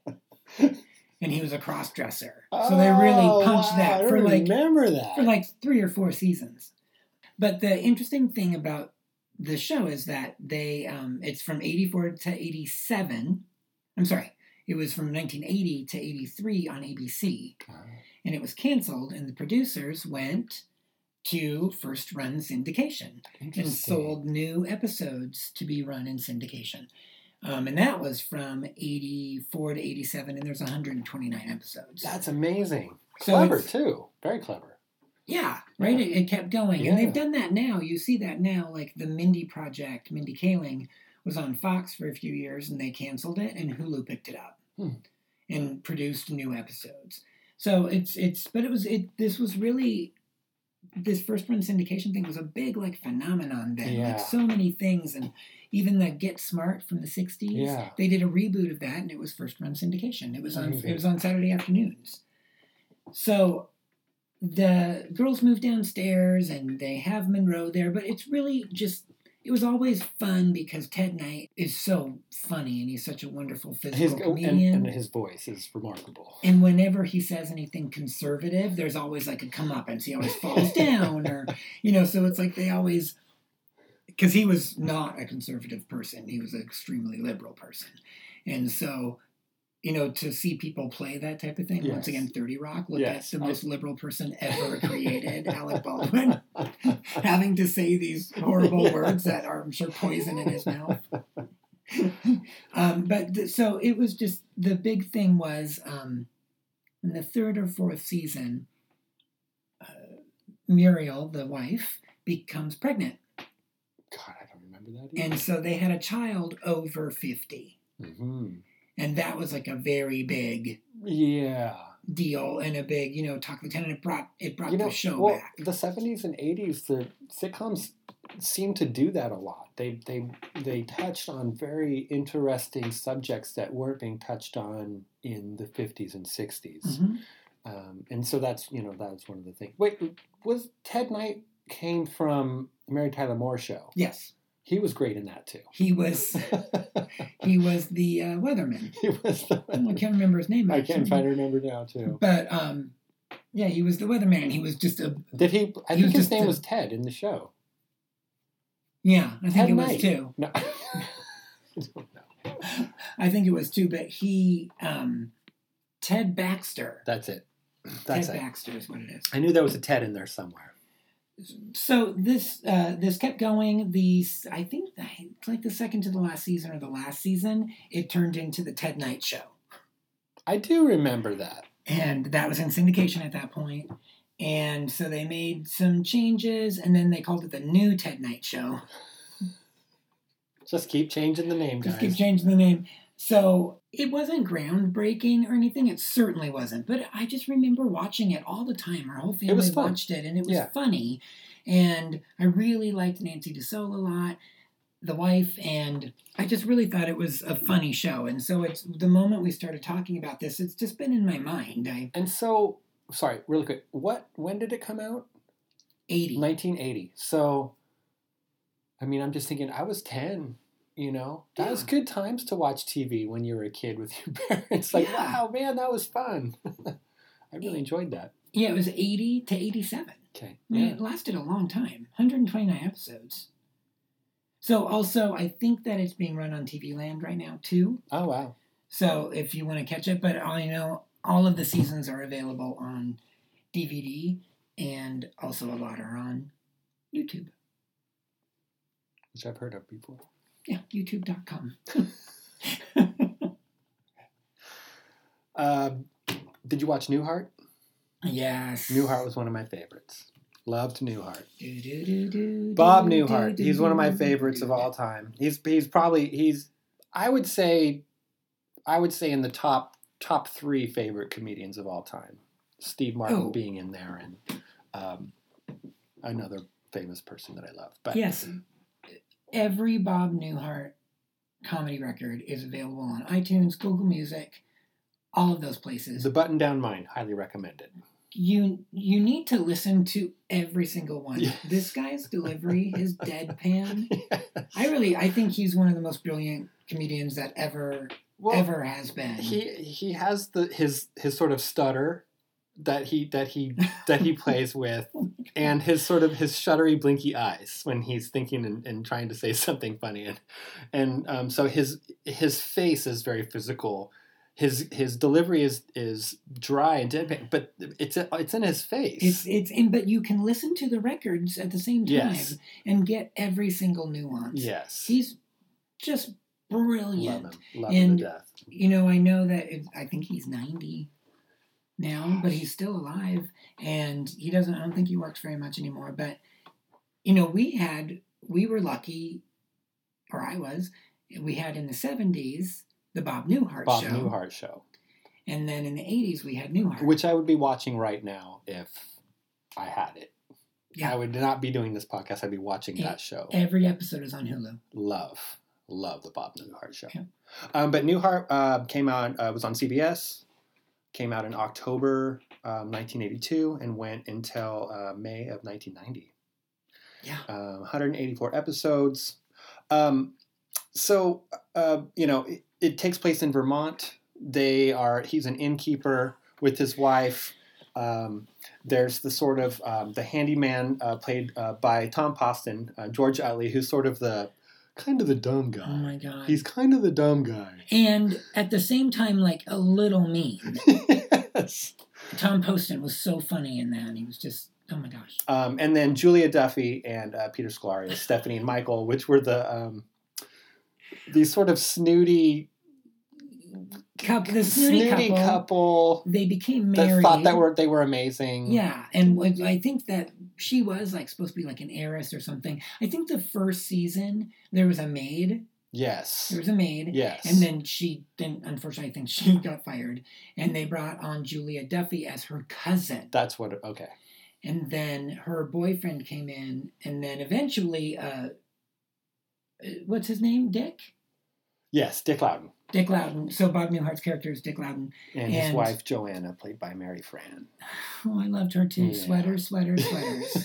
And he was a cross-dresser. So they really Oh, punched wow, that I for like remember that. for like three or four seasons. But the interesting thing about the show is that they um, it's from eighty-four to eighty-seven. I'm sorry, it was from nineteen eighty to eighty-three on A B C. And it was canceled, and the producers went to first run syndication and sold new episodes to be run in syndication. Um, and that was from eighty-four to eighty-seven, and there's one hundred twenty-nine episodes. That's amazing. So Clever, it's- too. Very clever. Yeah, right? Yeah. It, it kept going. Yeah. And they've done that now. You see that now, like the Mindy Project, Mindy Kaling, was on Fox for a few years, and they canceled it, and Hulu picked it up Hmm. and produced new episodes. So it's, it's but it was, it. this was really, this first run syndication thing was a big, like, phenomenon then. Yeah. Like, so many things, and even the Get Smart from the sixties, Yeah. they did a reboot of that, and it was first run syndication. It was on, Amazing. it was on Saturday afternoons. So the girls move downstairs and they have Monroe there, but it's really just, it was always fun because Ted Knight is so funny and he's such a wonderful physical His, and, comedian. and his voice is remarkable. And whenever he says anything conservative, there's always like a comeuppance. He always falls down, or, you know, so it's like they always, because he was not a conservative person. He was an extremely liberal person. And so, you know, to see people play that type of thing, Yes. once again, thirty Rock, look Yes. at the most liberal person ever created, Alec Baldwin, having to say these horrible words that are, I'm sure, poison in his mouth. um, but th- so it was just, the big thing was um, in the third or fourth season, uh, Muriel, the wife, becomes pregnant. God, I don't remember that either. And so they had a child over fifty. Mm-hmm. And that was like a very big Yeah. deal and a big, you know, talk of the town. And it brought, it brought You know, the show well, back. the seventies and eighties, the sitcoms seemed to do that a lot. They they they touched on very interesting subjects that weren't being touched on in the fifties and sixties. Mhm. Um, and so that's, you know, that's one of the things. Wait, was Ted Knight came from Mary Tyler Moore show? Yes. He was great in that, too. He was he was the uh, weatherman. He was the Oh, I can't remember his name. I actually. can't find her number now, too. But, um, yeah, he was the weatherman. He was just a, Did he? I He think was his just name a- was Ted in the show. yeah, I think Ted it was Knight. too. No. I don't know. I think it was too, but he, um, Ted Baxter. That's it. That's Ted it. Baxter is what it is. I knew there was a Ted in there somewhere. So this uh, this kept going. These I think it's like the second to the last season or the last season, it turned into the Ted Knight Show, I do remember that. and that was in syndication at that point. And so they made some changes, and then they called it the New Ted Knight Show. Just keep changing the name, guys. Just keep changing the name. So it wasn't groundbreaking or anything. It certainly wasn't. But I just remember watching it all the time. Our whole family was fun. watched it, and it was Yeah. funny. And I really liked Nancy DeSoul a lot. the wife, and I just really thought it was a funny show. And so it's the moment we started talking about this, it's just been in my mind. I And so, sorry, really quick. What? When did it come out? eighty. nineteen eighty. So, I mean, I'm just thinking, I was ten. You know, that Yeah. was good times to watch T V when you were a kid with your parents. Like, Yeah. wow, man, that was fun. I really enjoyed that. Yeah, it was eighty to eighty-seven. Okay. I mean, Yeah. it lasted a long time, one hundred twenty-nine episodes. So also, I think that it's being run on T V Land right now too. Oh, wow. So if you want to catch it, but I know all of the seasons are available on D V D, and also a lot are on YouTube. Which I've heard of before. Yeah, youtube dot com. Uh, did you watch Newhart? Yes. Newhart was one of my favorites. Loved Newhart. Do, do, do, do, Bob do, Newhart. do, He's one of my do, favorites do. of all time. He's he's probably he's I would say I would say in the top top three favorite comedians of all time. Steve Martin Oh. being in there, and um, another famous person that I love. But Yes. Every Bob Newhart comedy record is available on iTunes, Google Music, all of those places. The Button Down Mind, highly recommended. You you need to listen to every single one. Yes. This guy's delivery, his deadpan. I really I think he's one of the most brilliant comedians that ever Well, ever has been. he he has the his his sort of stutter that he that he that he plays with, and his sort of his shuddery blinky eyes when he's thinking and, and trying to say something funny, and and um, so his his face is very physical. His his delivery is is dry and deadpan, but it's it's in his face. It's it's in, but you can listen to the records at the same time Yes. and get every single nuance. Yes, He's just brilliant. love him, love him And- to death. You know, I know that it, I think he's ninety now, but he's still alive, and he doesn't. I don't think he works very much anymore. But you know, we had we were lucky, or I was. We had in the seventies the Bob Newhart Bob show, Newhart show, and then in the eighties we had Newhart. which I would be watching right now if I had it. Yeah. I would not be doing this podcast. I'd be watching Yeah. that show. Every episode is on Hulu. Love, love the Bob Newhart show. Yeah. Um, but Newhart uh, came out, uh, was on C B S, came out in October um, nineteen eighty-two, and went until uh, May of nineteen ninety. Yeah. Um, one hundred eighty-four episodes. Um, so, uh, you know, it, it takes place in Vermont. They are, he's an innkeeper with his wife. Um, there's the sort of, um, the handyman uh, played uh, by Tom Poston, uh, George Utley, who's sort of the, kind of the dumb guy. Oh my god. He's kind of the dumb guy. and at the same time, like a little mean. Yes. Tom Poston was so funny in that. He was just, oh my gosh. Um, and then Julia Duffy and uh, Peter Scolari, Stephanie and Michael, which were the um, these sort of snooty, Couple, the snooty, snooty couple, couple, they became that married. thought that were they were amazing. Yeah, and what- I think that she was like supposed to be like an heiress or something. I think the first season there was a maid. Yes. There was a maid. Yes. And then she then unfortunately I think she got fired. And they brought on Julia Duffy as her cousin. That's what. Okay. And then her boyfriend came in, and then eventually uh what's his name? Dick? Yes, Dick Loudon Dick Loudon. So Bob Newhart's character is Dick Loudon. and, his And- wife Joanna, played by Mary Fran. Oh, I loved her too. Yeah. Sweaters, sweaters, sweaters.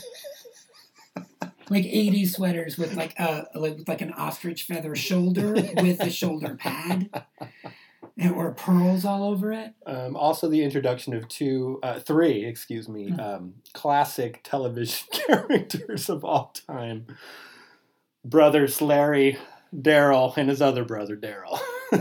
Like eighties sweaters with like a like with like an ostrich feather shoulder with a shoulder pad, and or pearls all over it. Um, also, the introduction of two, uh, three, excuse me, Mm. um, classic television characters of all time. Brothers Larry, Daryl, and his other brother, Daryl.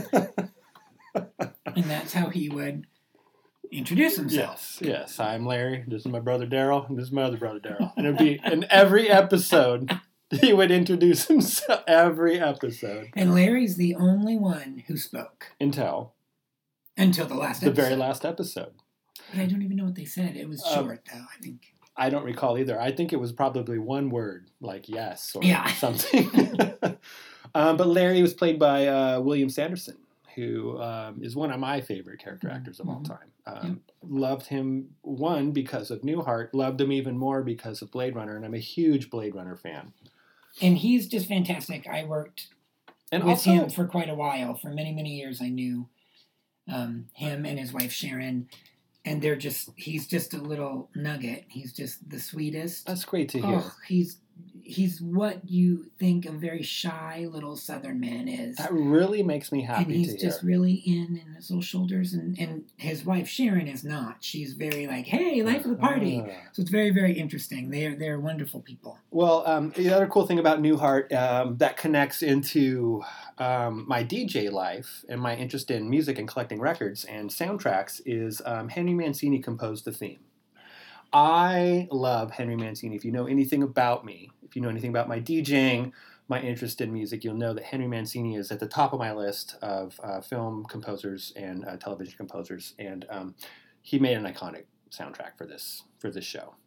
And that's how he would introduce himself. Yes, yes. I'm Larry. This is my brother Daryl, and this is my other brother Daryl. And it'd be in every episode, he would introduce himself every episode And Larry's the only one who spoke until until the last the episode. very last episode. But I don't even know what they said. It was Um, short though, I think. I don't recall either. I think it was probably one word, like yes or Yeah. something. um, but Larry was played by uh, William Sanderson, who um, is one of my favorite character actors of all Mhm. time. Um, Loved him, one, because of Newhart. Loved him even more because of Blade Runner, and I'm a huge Blade Runner fan. and he's just fantastic. I worked And with also, him for quite a while. For many, many years, I knew um, him and his wife Sharon, and they're just, he's just a little nugget. He's just the sweetest. that's great to hear. Oh, he's he's what you think a very shy little Southern man is. That really makes me happy and he's to hear. just really in in his little shoulders, and, and his wife Sharon is not. She's very like, hey, life of the party. Ah. So it's very, very interesting. They're they're wonderful people. Well, um, the other cool thing about Newhart um, that connects into um, my D J life and my interest in music and collecting records and soundtracks is um, Henry Mancini composed the theme. I love Henry Mancini. If you know anything about me, if you know anything about my DJing, my interest in music, you'll know that Henry Mancini is at the top of my list of uh, film composers and uh, television composers, and um, he made an iconic soundtrack for this for this show.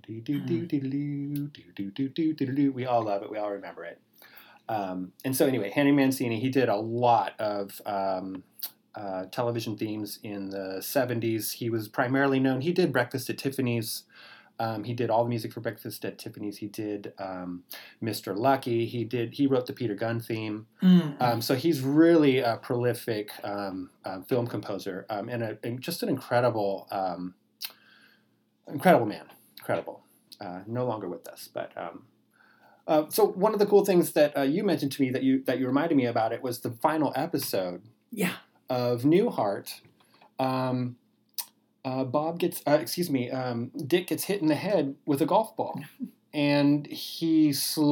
We all love it. We all remember it. Um, and so anyway, Henry Mancini, he did a lot of um, uh, television themes in the seventies. He was primarily known, he did Breakfast at Tiffany's. Um, he did all the music for Breakfast at Tiffany's. He did um, Mister Lucky. He did. He wrote the Peter Gunn theme. Mm-hmm. Um, so he's really a prolific um, uh, film composer um, and, a, and just an incredible, um, incredible man. Incredible. Uh, no longer with us, but um, uh, so one of the cool things that uh, you mentioned to me that you that you reminded me about it was the final episode. Yeah. Of Newhart. Um, Uh, Bob gets, uh, excuse me, um, Dick gets hit in the head with a golf ball, and he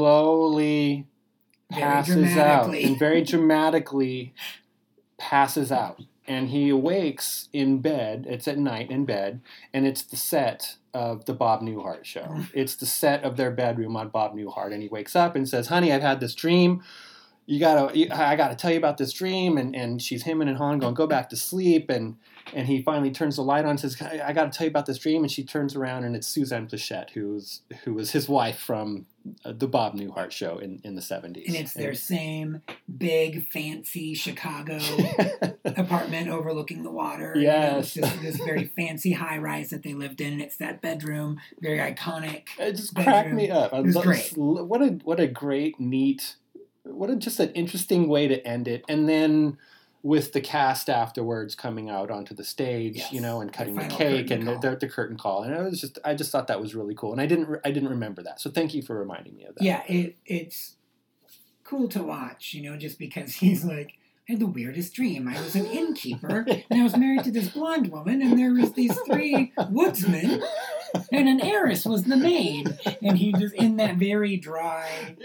slowly Very passes out dramatically. and very dramatically passes out. And he awakes in bed. It's at night in bed, and it's the set of the Bob Newhart show. It's the set of their bedroom on Bob Newhart, and he wakes up and says, "Honey, I've had this dream. You gotta, you, I gotta tell you about this dream." And, and she's hemming and hawing, going, "Go back to sleep." And and he finally turns the light on and says, I, I gotta tell you about this dream. And she turns around, and it's Suzanne Plachette, who's who was his wife from uh, the Bob Newhart show in, in the seventies. And it's their same big, fancy Chicago apartment overlooking the water. Yes. You know, it's just this very fancy high rise that they lived in. And it's that bedroom, very iconic. It just bedroom. cracked me up. It was love, great. What a what a great, neat, what a just an interesting way to end it. And then with the cast afterwards coming out onto the stage, Yes. you know, and The cutting the final cake curtain and the, the, the curtain call, and it was just, I just thought that was really cool, and I didn't, re- I didn't remember that, so thank you for reminding me of that. Yeah, it it's cool to watch, you know, just because he's like, I had the weirdest dream. I was an innkeeper, and I was married to this blonde woman, and there was these three woodsmen, and an heiress was the maid, and he just in that very dry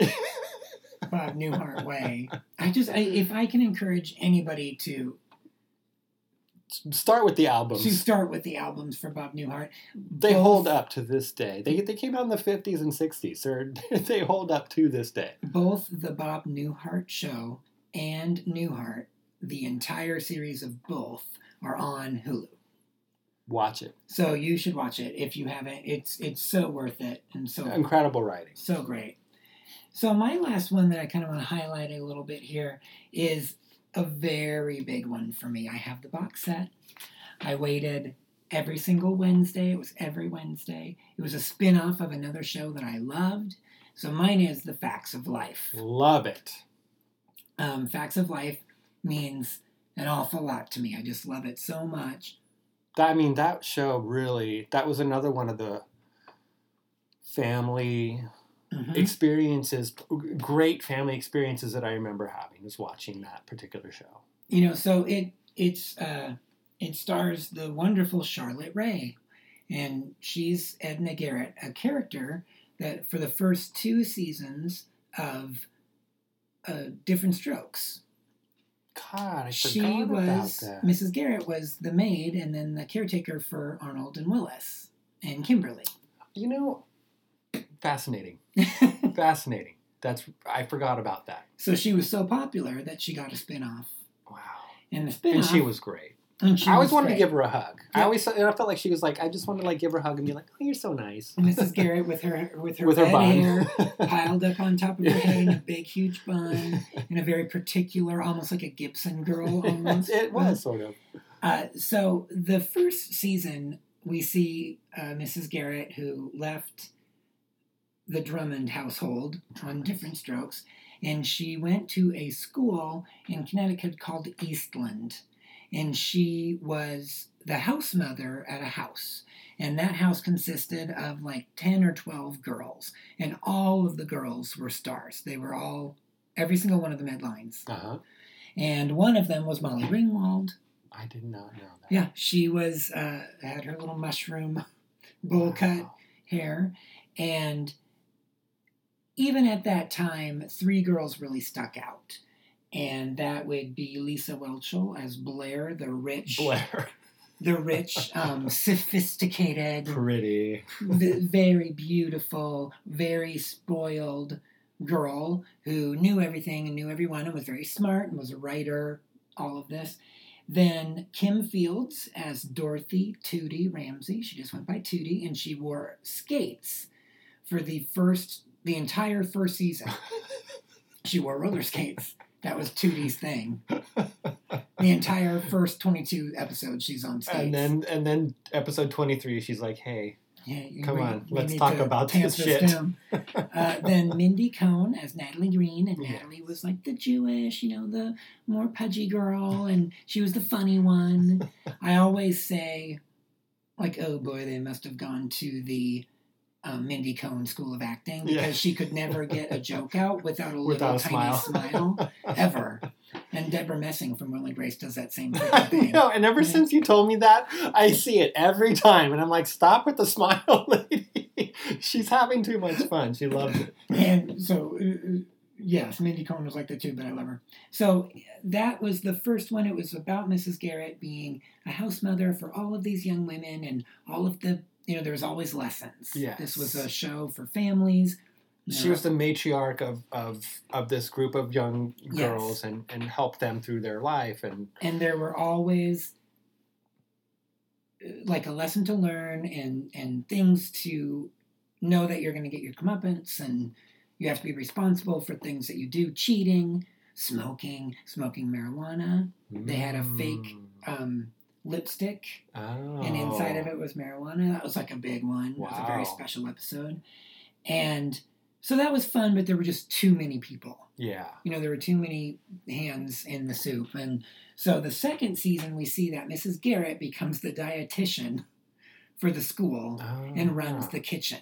Bob Newhart way. I just, I, if I can encourage anybody to Start with the albums. to start with the albums for Bob Newhart, They both- hold up to this day. They they came out in the fifties and sixties. They're, they hold up to this day. both the Bob Newhart Show and Newhart, the entire series of both, are on Hulu. Watch it. So you should watch it if you haven't. It's it's so worth it and so Incredible writing. so great. So my last one that I kind of want to highlight a little bit here is a very big one for me. I have the box set. I waited every single Wednesday. It was every Wednesday. It was a spin-off of another show that I loved. So mine is The Facts of Life. Love it. Um, Facts of Life means an awful lot to me. I just love it so much. I mean, that show really, that was another one of the family Mhm. experiences, great family experiences that I remember having, was watching that particular show. You know, so it it's uh, it stars the wonderful Charlotte Rae, and she's Edna Garrett, a character that for the first two seasons of uh, Different Strokes, God, I she forgot about was that. Missus Garrett was the maid, and then the caretaker for Arnold and Willis and Kimberly. You know, fascinating. Fascinating. That's, I forgot about that. So she was so popular that she got a spin-off. Wow. And the spin-off... And she was great. and she I always was wanted great. to give her a hug. I Yeah. always, and I felt like she was like, I just wanted to like give her a hug and be like, oh, you're so nice. Missus Garrett with her with her With her red bun. hair piled up on top of her head in a big, huge bun, in a very particular, almost like a Gibson girl, almost. It was sort of. Uh, so the first season, we see uh, Missus Garrett, who left the Drummond household on Diff'rent Strokes, and she went to a school in Connecticut called Eastland, and she was the house mother at a house. And that house consisted of like ten or twelve girls, and all of the girls were stars. They were all, every single one of them had lines. Uh-huh. And one of them was Molly Ringwald. I did not know that. Yeah, she was, uh, had her little mushroom bowl cut Wow. hair. And even at that time, three girls really stuck out. And that would be Lisa Whelchel as Blair, the rich, Blair. the rich, um, sophisticated, Pretty. v- very beautiful, very spoiled girl who knew everything and knew everyone and was very smart and was a writer, all of this. Then Kim Fields as Dorothy Tootie Ramsey. She just went by Tootie, and she wore skates for the first, the entire first season. She wore roller skates. That was Tootie's thing. The entire first twenty-two episodes she's on skates. And then and then episode twenty-three, she's like, hey, yeah, you- come we- on, we let's need talk to about tamp this shit. down. Uh, then Mindy Cohn as Natalie Green, and Yes. Natalie was like the Jewish, you know, the more pudgy girl, and she was the funny one. I always say, like, oh boy, they must have gone to the um, Mindy Cohn School of Acting, because Yeah. she could never get a joke out without a Without little a tiny smile. smile, ever. And Deborah Messing from Will and Grace does that same freaking I thing. know, and ever Yeah. since you told me that, I see it every time, and I'm like, stop with the smile, lady. She's having too much fun. She loves it. And so, uh, yes, Mindy Cohn was like that too, but I love her. So that was the first one. It was about Missus Garrett being a house mother for all of these young women, and all of the, you know, there was always lessons. Yes. This was a show for families. You She know, was the matriarch of, of, of this group of young Yes. girls, and, and helped them through their life. And and there were always uh, like a lesson to learn, and, and things to know that you're going to get your comeuppance, and you have to be responsible for things that you do. Cheating, smoking, smoking marijuana. They had a fake um, lipstick, Oh. and inside of it was marijuana. That was like a big one. It was a very Wow. special episode. And so that was fun, but there were just too many people. Yeah. You know, there were too many hands in the soup. And so the second season, we see that Missus Garrett becomes the dietitian for the school and runs Ah. the kitchen.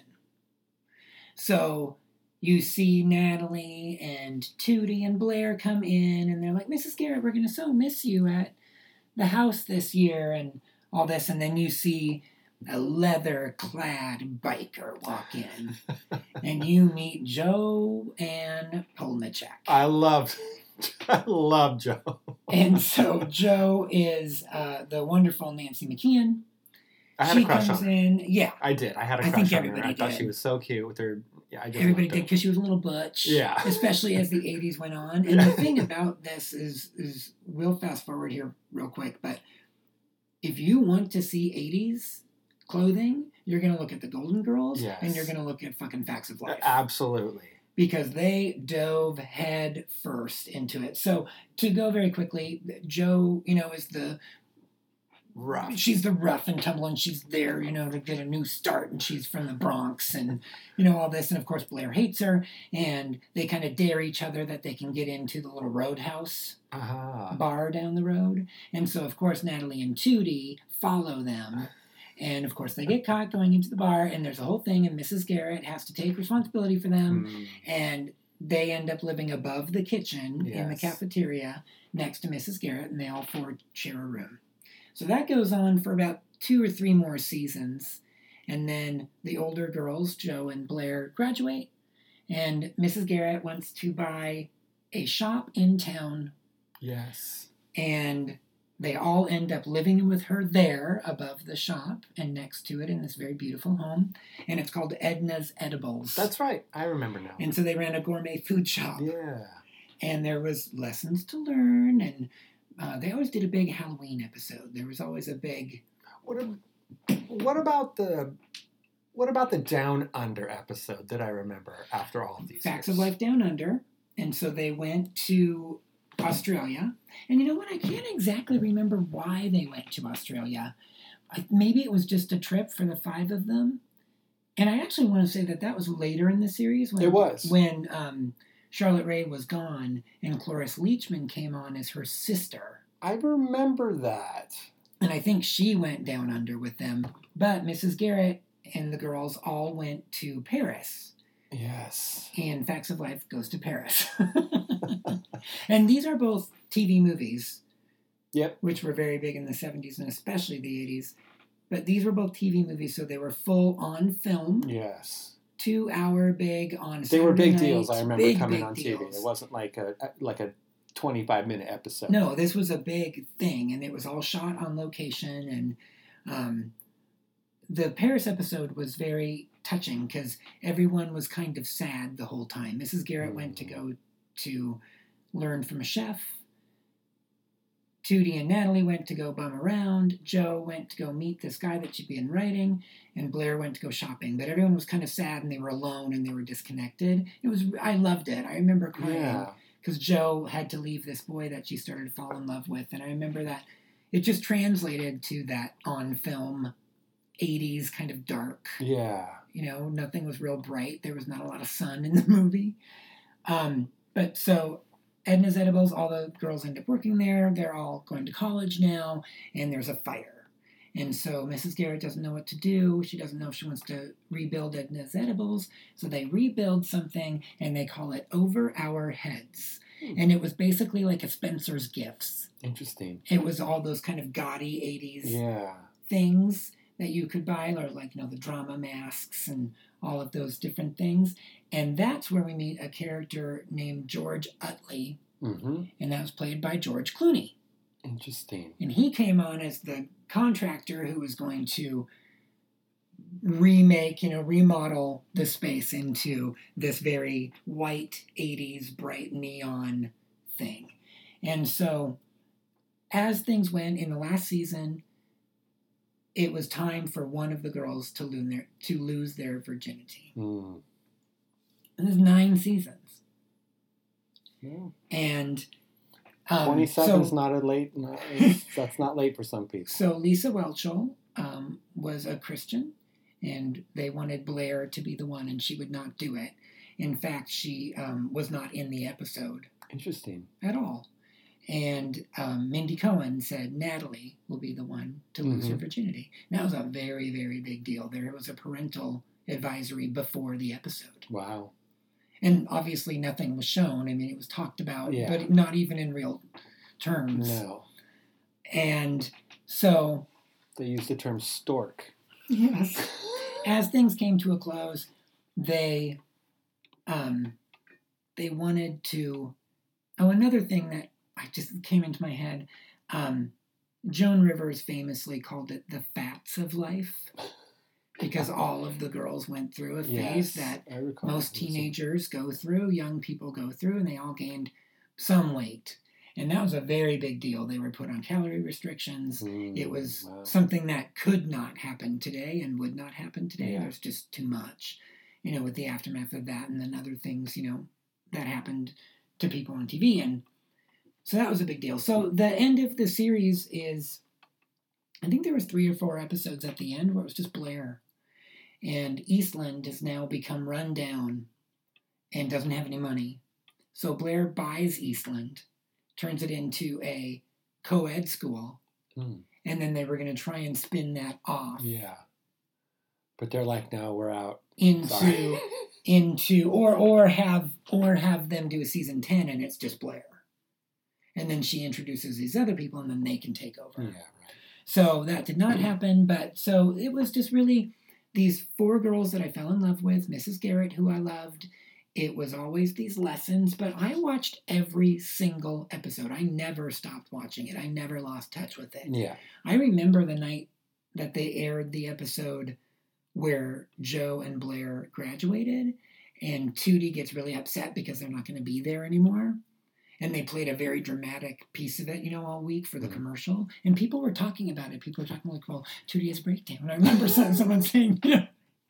So you see Natalie and Tootie and Blair come in, and they're like, Missus Garrett, we're going to so miss you at the house this year, and all this. And then you see a leather-clad biker walk in, and you meet Joe Ann Polnicek. I love, I love Joe. And so Joe is uh, the wonderful Nancy McKeon. I had she a crush comes on her. in, yeah, I did. I had a I crush think on her. everybody I thought did. she was so cute with her. Yeah, I just everybody loved did her. because she was a little butch. Yeah. Especially as the eighties went on. And the thing about this is, is we'll fast forward here real quick, but if you want to see eighties clothing, you're going to look at the Golden Girls, Yes. and you're going to look at fucking Facts of Life. Absolutely. Because they dove head first into it. So to go very quickly, Joe, you know, is the Rough. she's the rough and tumble, and she's there, you know, to get a new start, and she's from the Bronx, and, you know, all this. And of course, Blair hates her, and they kind of dare each other that they can get into the little Roadhouse Ah. bar down the road. And so, of course, Natalie and Tootie follow them. And of course, they get caught going into the bar, and there's a whole thing, and Missus Garrett has to take responsibility for them. Mm. And they end up living above the kitchen in the Yes. cafeteria next to Missus Garrett, and they all four share a room. So that goes on for about two or three more seasons. And then the older girls, Joe and Blair, graduate, and Missus Garrett wants to buy a shop in town, Yes. and they all end up living with her there above the shop and next to it in this very beautiful home. And it's called Edna's Edibles. That's right. I remember now. And so they ran a gourmet food shop. Yeah. And there was lessons to learn, and uh, they always did a big Halloween episode. There was always a big... What ab- What about the What about the Down Under episode that I remember after all of these Facts years? of Life Down Under. And so they went to Australia. And you know what? I can't exactly remember why they went to Australia. I, maybe it was just a trip for the five of them. And I actually want to say that that was later in the series. When, It was. When um, Charlotte Rae was gone and Cloris Leachman came on as her sister. I remember that. And I think she went down under with them. But Missus Garrett and the girls all went to Paris. Yes. And Facts of Life goes to Paris. And these are both T V movies. Yep. Which were very big in the seventies and especially the eighties. But these were both T V movies, so they were full on film. Yes. Two hour big on Saturday They were big night, deals, I remember, big, coming big on T V. deals. It wasn't like a like a twenty-five minute episode. No, this was a big thing, and it was all shot on location. And um, the Paris episode was very touching because everyone was kind of sad the whole time. Missus Garrett mm. went to go to learn from a chef. Tootie and Natalie went to go bum around. Jo went to go meet this guy that she'd been writing, and Blair went to go shopping. But everyone was kind of sad, and they were alone, and they were disconnected. It was I loved it. I remember crying because yeah. Jo had to leave this boy that she started to fall in love with, and I remember that it just translated to that on film, eighties kind of dark. Yeah, you know, nothing was real bright. There was not a lot of sun in the movie. Um, but so. Edna's Edibles, all the girls end up working there. They're all going to college now, and there's a fire. And so Missus Garrett doesn't know what to do. She doesn't know if she wants to rebuild Edna's Edibles. So they rebuild something, and they call it Over Our Heads. Hmm. And it was basically like a Spencer's Gifts. Interesting. It was all those kind of gaudy eighties yeah. things that you could buy, or like, you know, the drama masks and all of those different things. And that's where we meet a character named George Utley, mm-hmm. and that was played by George Clooney. Interesting. And he came on as the contractor who was going to remake, you know, remodel the space into this very white eighties bright neon thing. And so as things went in the last season, it was time for one of the girls to lose their, to lose their virginity. Mm. And there's nine seasons. Yeah. And um, twenty-seven is so, not a late. Not, that's not late for some people. So Lisa Whelchel um, was a Christian, and they wanted Blair to be the one, and she would not do it. In fact, she um, was not in the episode. Interesting. At all. And um, Mindy Cohn said Natalie will be the one to lose mm-hmm. her virginity. And that was a very, very big deal. There was a parental advisory before the episode. Wow. And obviously nothing was shown. I mean, it was talked about, yeah. but not even in real terms. No. And so... They used the term stork. Yes. As things came to a close, they um, they wanted to... Oh, another thing that I just came into my head, um, Joan Rivers famously called it the fats of life. Because all of the girls went through a phase yes, that most teenagers go through, young people go through, and they all gained some weight. And that was a very big deal. They were put on calorie restrictions. Mm, it was wow. something that could not happen today and would not happen today. Yeah. There's just too much, you know, with the aftermath of that and then other things, you know, that happened to people on T V. And so that was a big deal. So the end of the series is, I think there was three or four episodes at the end where it was just Blair. And Eastland has now become run down and doesn't have any money. So Blair buys Eastland, turns it into a co-ed school, mm. and then they were going to try and spin that off. Yeah. But they're like, no, we're out. Into, into, or or have or have them do a season ten and it's just Blair. And then she introduces these other people and then they can take over. Yeah, right. So that did not happen, but so it was just really... These four girls that I fell in love with, Missus Garrett, who I loved, it was always these lessons, but I watched every single episode. I never stopped watching it. I never lost touch with it. Yeah. I remember the night that they aired the episode where Jo and Blair graduated, and Tootie gets really upset because they're not going to be there anymore. And they played a very dramatic piece of it, you know, all week for the mm-hmm. commercial. And people were talking about it. People were talking like, well, Tootie has a breakdown. And I remember someone saying, you know,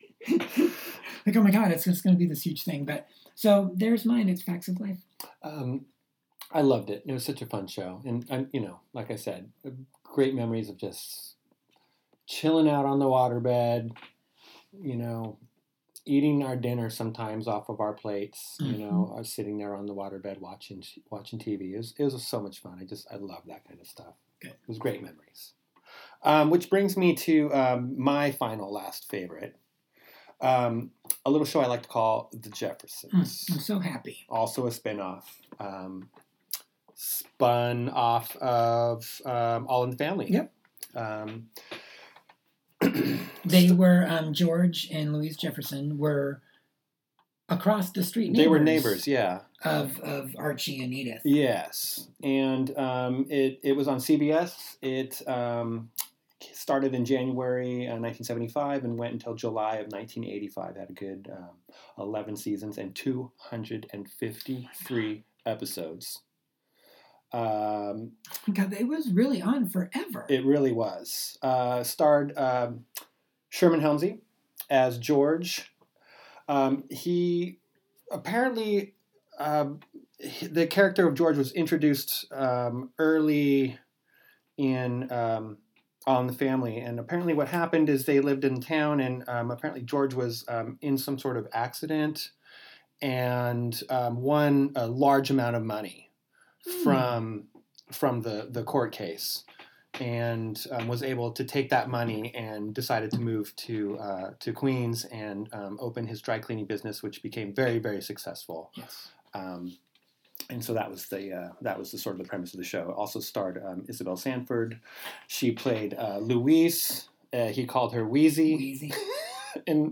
like, oh my God, it's just going to be this huge thing. But so there's mine. It's Facts of Life. Um, I loved it. It was such a fun show. And, and, you know, like I said, great memories of just chilling out on the waterbed, you know, eating our dinner sometimes off of our plates, you Mhm. know, uh, sitting there on the waterbed watching watching T V. It was, it was so much fun. I just, I love that kind of stuff. Good. It was great memories. Um, which brings me to um, my final last favorite. Um, a little show I like to call The Jeffersons. Mm, I'm so happy. Also a spinoff. Um, spun off of um, All in the Family. Yep. Um, they were, um, George and Louise Jefferson were across the street neighbors. They were neighbors, yeah. Of, of Archie and Edith. Yes. And um, it, it was on C B S. It um, started in January uh, nineteen seventy-five and went until July of nineteen eighty-five. Had a good um, eleven seasons and two hundred fifty-three episodes. Um, God, it was really on forever. It really was. Uh, starred um, Sherman Hemsley as George. Um, he apparently, uh, the character of George was introduced um, early in um, All in the Family, and apparently what happened is they lived in town, and um, apparently George was um, in some sort of accident and um, won a large amount of money from from the, the court case, and um, was able to take that money and decided to move to uh, to Queens and um, open his dry cleaning business, which became very, very successful. Yes. Um, and so that was the uh, that was the sort of the premise of the show. It also starred um, Isabel Sanford. She played uh, Louise. Uh, he called her Wheezy. Wheezy. And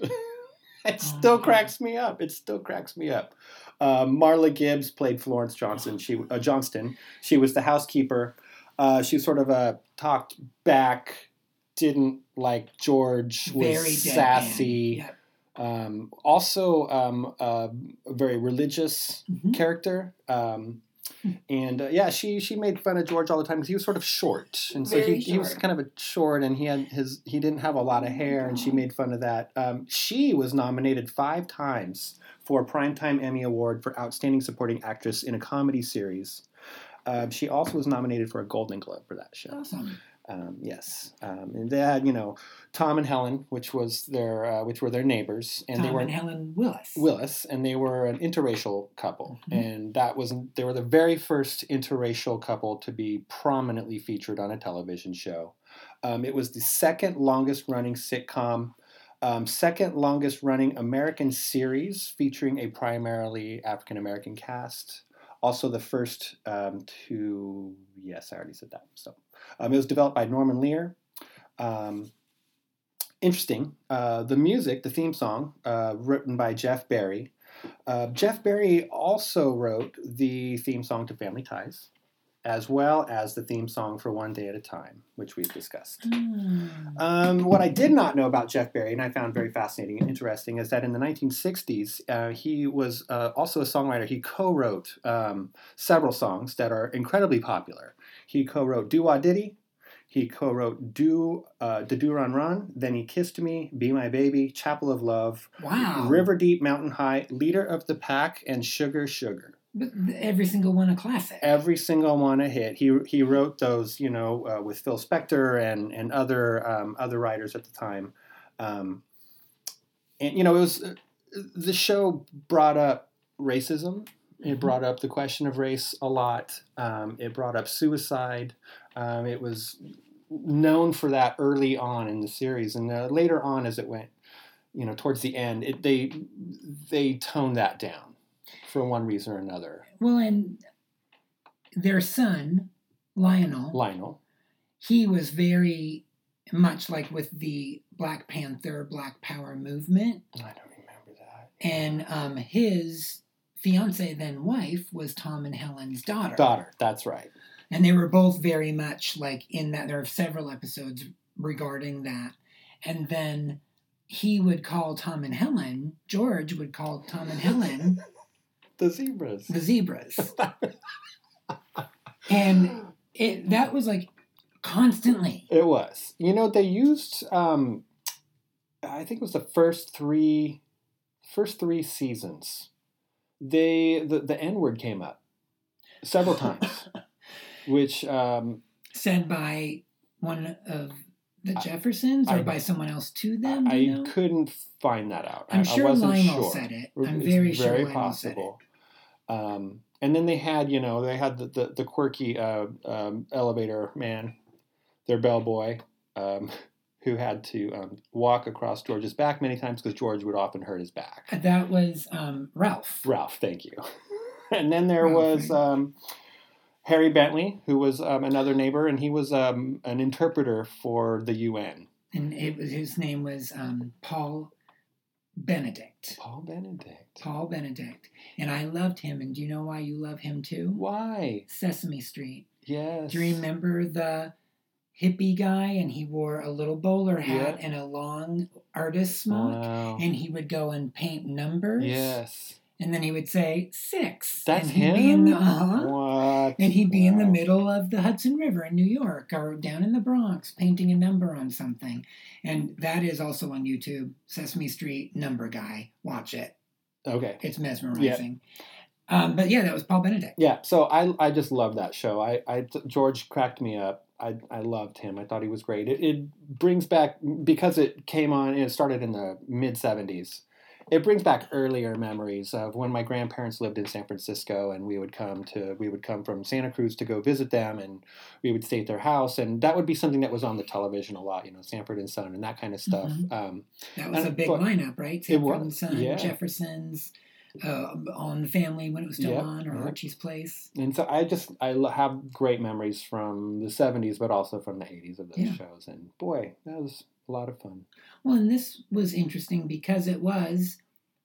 it still Oh, cracks me up. It still cracks me up. Uh, Marla Gibbs played Florence Johnson. She uh, Johnston. She was the housekeeper. Uh, she sort of uh, talked back, didn't like George, was Very sassy. Yep. Um, also um, uh, a very religious Mm-hmm. character. Um, and uh, yeah, she she made fun of George all the time because he was sort of short, and so Very he, he was short. kind of a short, and he had his he didn't have a lot of hair, and she made fun of that. Um, she was nominated five times for a Primetime Emmy Award for Outstanding Supporting Actress in a Comedy Series. Uh, she also was nominated for a Golden Globe for that show. Awesome. Um, yes, um, and they had, you know, Tom and Helen, which was their uh, which were their neighbors, and Tom they were and Helen Willis. Willis, and they were an interracial couple, Mhm. and that was they were the very first interracial couple to be prominently featured on a television show. Um, it was the second longest running sitcom, um, second longest running American series featuring a primarily African American cast. Also, the first um, to yes, I already said that. So um, it was developed by Norman Lear. Um, Interesting. Uh, the music, the theme song, uh, written by Jeff Barry. Uh, Jeff Barry also wrote the theme song to Family Ties, as well as the theme song for One Day at a Time, which we've discussed. Mm. Um, what I did not know about Jeff Barry, and I found very fascinating and interesting, is that in the nineteen sixties, uh, he was uh, also a songwriter. He co-wrote um, several songs that are incredibly popular. He co-wrote Do Wah Diddy. He co-wrote Do uh, Da Do Run Run, Then He Kissed Me, Be My Baby, Chapel of Love, Wow. River Deep, Mountain High, Leader of the Pack, and Sugar Sugar. But every single one a classic. Every single one a hit. He he wrote those, you know, uh, with Phil Spector and and other um, other writers at the time. Um, and you know, it was uh, the show brought up racism. It brought up the question of race a lot. Um, it brought up suicide. Um, it was known for that early on in the series, and uh, later on, as it went, you know, towards the end, it, they they toned that down for one reason or another. Well, and their son, Lionel, Lionel, he was very much like with the Black Panther, Black Power movement, I don't remember that. and um, his fiance, then wife, was Tom and Helen's daughter. Daughter, that's right. And they were both very much like in that. There are several episodes regarding that. And then he would call Tom and Helen, George would call Tom and Helen The zebras. the zebras. And it that was like constantly. It was. You know, they used, um, I think it was the first three, first three seasons. They the, the N word came up several times, which um, Said by one of the Jeffersons, or I, by someone else to them? I, you know? I couldn't find that out. I'm I, sure I wasn't Lionel sure. said it. I'm It's very, sure very Lionel possible. said it. Um, and then they had, you know, they had the the, the quirky uh, um, elevator man, their bellboy, um, who had to um, walk across George's back many times because George would often hurt his back. That was um, Ralph. Ralph, thank you. And then there Ralph, was right. um, Harry Bentley, who was um, another neighbor, and he was um, an interpreter for the U N. And it was, his name was um, Paul Benedict. Paul Benedict. Paul Benedict. And I loved him. And do you know why you love him too? Why? Sesame Street. Yes. Do you remember the hippie guy? And he wore a little bowler hat Yeah. and a long artist smock. Wow. And he would go and paint numbers. Yes. And then he would say six. That's and he'd him? Be in the, uh-huh. What? And he'd be wow. in the middle of the Hudson River in New York or down in the Bronx painting a number on something. And that is also on YouTube, Sesame Street Number Guy. Watch it. Okay. It's mesmerizing. Yeah. Um, but yeah, that was Paul Benedict. Yeah, so I I just love that show. I, I George cracked me up. I I loved him. I thought he was great. It, it brings back, because it came on, it started in the mid seventies. It brings back earlier memories of when my grandparents lived in San Francisco, and we would come to we would come from Santa Cruz to go visit them, and we would stay at their house, and that would be something that was on the television a lot, you know, Sanford and Son and that kind of stuff. Mm-hmm. Um, that was and, a big but, lineup, right? Sanford and Son, yeah. Jeffersons, uh, on the Family when it was still yep, on, or yep. Archie's Place. And so I just I have great memories from the seventies, but also from the eighties of those yeah. shows, and boy, that was a lot of fun. Well, and this was interesting because it was.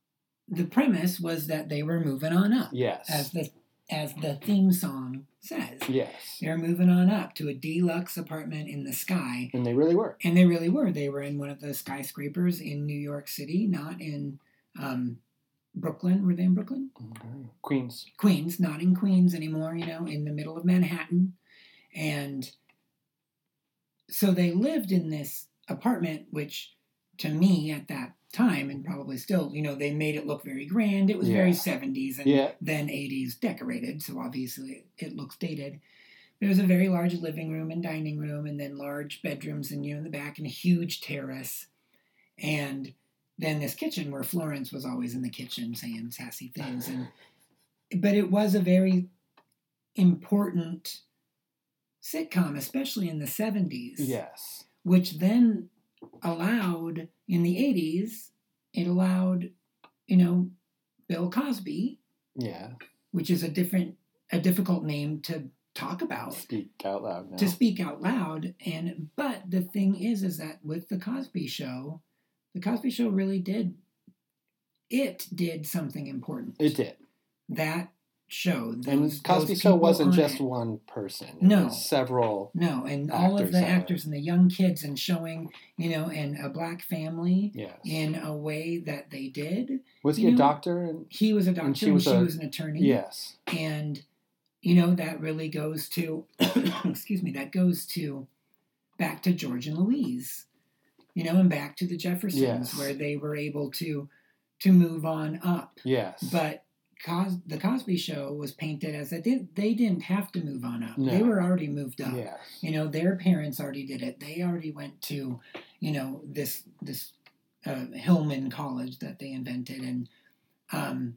The premise was that they were moving on up. Yes. As the as the theme song says. Yes. They're moving on up to a deluxe apartment in the sky. And they really were. And they really were. They were in one of the skyscrapers in New York City, not in um, Brooklyn. Were they in Brooklyn? Okay. Queens. Queens, not in Queens anymore, you know, in the middle of Manhattan. And so they lived in this apartment, which to me at that time, and probably still, you know, they made it look very grand. It was yeah. very seventies and yeah. then eighties decorated, so obviously it looks dated. There was a very large living room and dining room, and then large bedrooms, and you know, in the back, and a huge terrace. And then this kitchen where Florence was always in the kitchen saying sassy things. And but it was a very important sitcom, especially in the seventies. Yes. Which then allowed, in the eighties, it allowed, you know, Bill Cosby. Yeah. Which is a different, a difficult name to talk about. Speak out loud now. To speak out loud. And, but the thing is, is that with the Cosby Show, the Cosby Show really did, it did something important. It did. That show. Those, and Cosby Show wasn't just it. one person. It no. was several No, and all of the actors actors and the young kids, and showing, you know, and a black family yes. in a way that they did. Was he you a know, doctor? And, he was a doctor, and she, and was, she a, was an attorney. Yes. And, you know, that really goes to, excuse me, that goes to back to George and Louise, you know, and back to the Jeffersons, yes. where they were able to to move on up. Yes. But Cos- the Cosby Show was painted as that they, they didn't have to move on up. No. They were already moved up. Yes. You know, their parents already did it. They already went to, you know, this this uh, Hillman College that they invented, and um,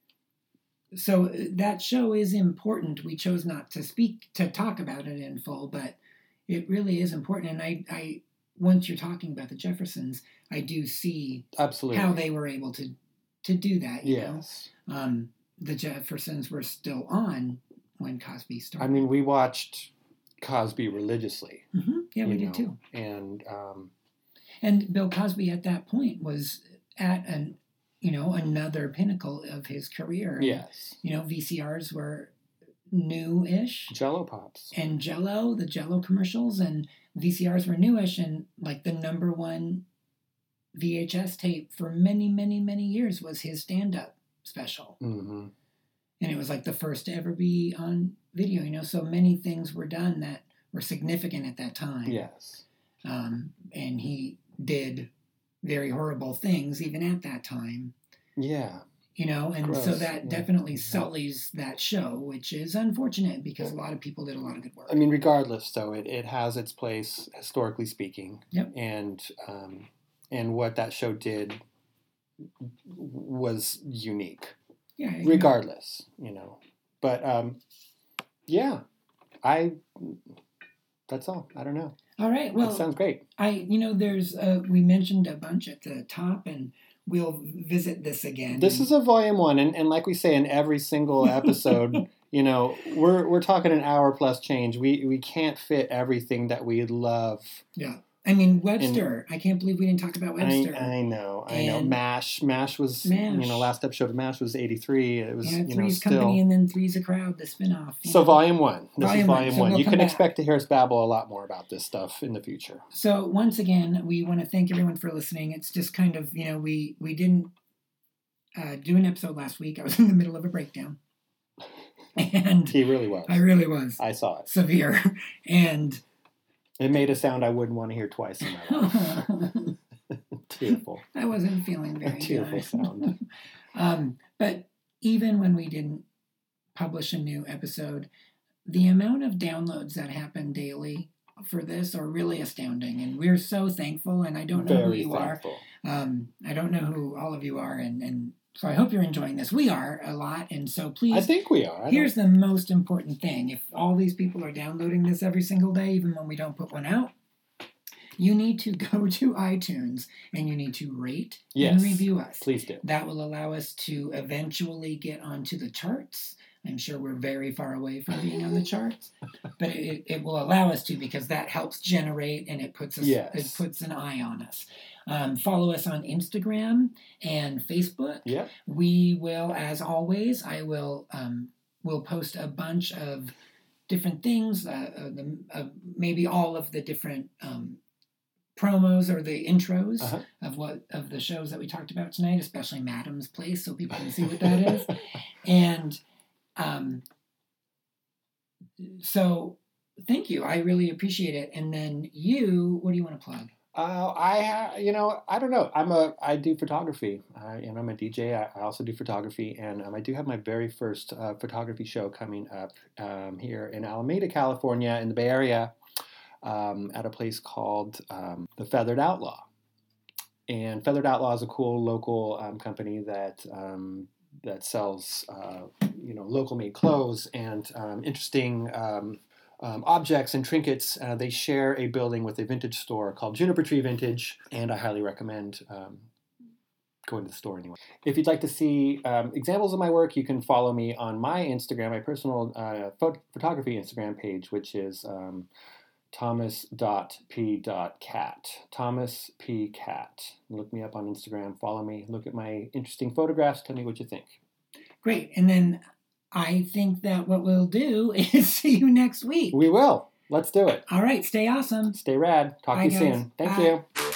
so that show is important. We chose not to speak to talk about it in full, but it really is important. And I, I once you're talking about the Jeffersons, I do see absolutely how they were able to to do that. You yes. know? Um, the Jeffersons were still on when Cosby started. I mean, we watched Cosby religiously. Mm-hmm. Yeah, we know, did too. And um, and Bill Cosby at that point was at an, you know, another pinnacle of his career. And, yes. you know, V C Rs were new-ish. Jello pops. And Jello, the Jello commercials, and V C Rs were newish, and like the number one V H S tape for many, many, many years was his stand-up special. Mm-hmm. And it was like the first to ever be on video, you know, so many things were done that were significant at that time. Yes. Um, and he did very horrible things even at that time. Yeah. You know, and so Gross. that Yeah. definitely Yeah. sullies that show, which is unfortunate because a lot of people did a lot of good work. I mean, regardless, though, it, it has its place historically speaking, Yep. and um, and what that show did was unique. Yeah. I agree. Regardless, you know, but um, yeah, I. That's all. I don't know. All right. Well, that sounds great. I, you know, there's uh, we mentioned a bunch at the top, and we'll visit this again. This is a volume one, and, and like we say in every single episode, you know, we're we're talking an hour plus change. We we can't fit everything that we love. Yeah. I mean, Webster. And I can't believe we didn't talk about Webster. I, I know. I and know. MASH. MASH was, MASH. you know, last episode of MASH was eighty-three. It was, yeah, you know, Three's still. Company and then Three's a Crowd, the spinoff. So know? volume one. This volume is volume one. So one. we'll you come can back. expect to hear us babble a lot more about this stuff in the future. So once again, we want to thank everyone for listening. It's just kind of, you know, we, we didn't uh, do an episode last week. I was in the middle of a breakdown. And He really was. I really was. I saw it. Severe. And It made a sound I wouldn't want to hear twice in my life. Tearful. I wasn't feeling very A tearful good. sound. um, but even when we didn't publish a new episode, the amount of downloads that happen daily for this are really astounding, and we're so thankful. And I don't know Very who you thankful. are. Um, I don't know who all of you are, and, and so I hope you're enjoying this. We are a lot, and so please. I think we are. I Here's the most important thing. If all these people are downloading this every single day, even when we don't put one out, you need to go to iTunes and you need to rate Yes. and review us. Please do. That will allow us to eventually get onto the charts. I'm sure we're very far away from being on the charts, but it, it will allow us to because that helps generate and it puts us Yes. it puts an eye on us. Um, follow us on Instagram and Facebook. Yep. We will, as always, I will um, will post a bunch of different things, uh, uh, the, uh, maybe all of the different um, promos or the intros Uh-huh. of what of the shows that we talked about tonight, especially Madam's Place, so people can see what that is. And um, so, thank you. I really appreciate it. And then you, what do you want to plug? Uh, I, ha- you know, I don't know. I'm a, I do photography, uh, and I'm a D J. I, I also do photography, and um, I do have my very first uh, photography show coming up um, here in Alameda, California, in the Bay Area, um, at a place called um, the Feathered Outlaw. And Feathered Outlaw is a cool local um, company that um, that sells, uh, you know, local-made clothes and um, interesting. Um, Um, objects and trinkets. Uh, they share a building with a vintage store called Juniper Tree Vintage, and I highly recommend um, going to the store anyway. If you'd like to see um, examples of my work, you can follow me on my Instagram, my personal uh, phot- photography Instagram page, which is um, thomas dot p dot cat. Thomas P. Cat. Look me up on Instagram, follow me, look at my interesting photographs, tell me what you think. Great. And then I think that what we'll do is see you next week. We will. Let's do it. All right. Stay awesome. Stay rad. Talk Bye, to you guys. soon. Thank Bye. you.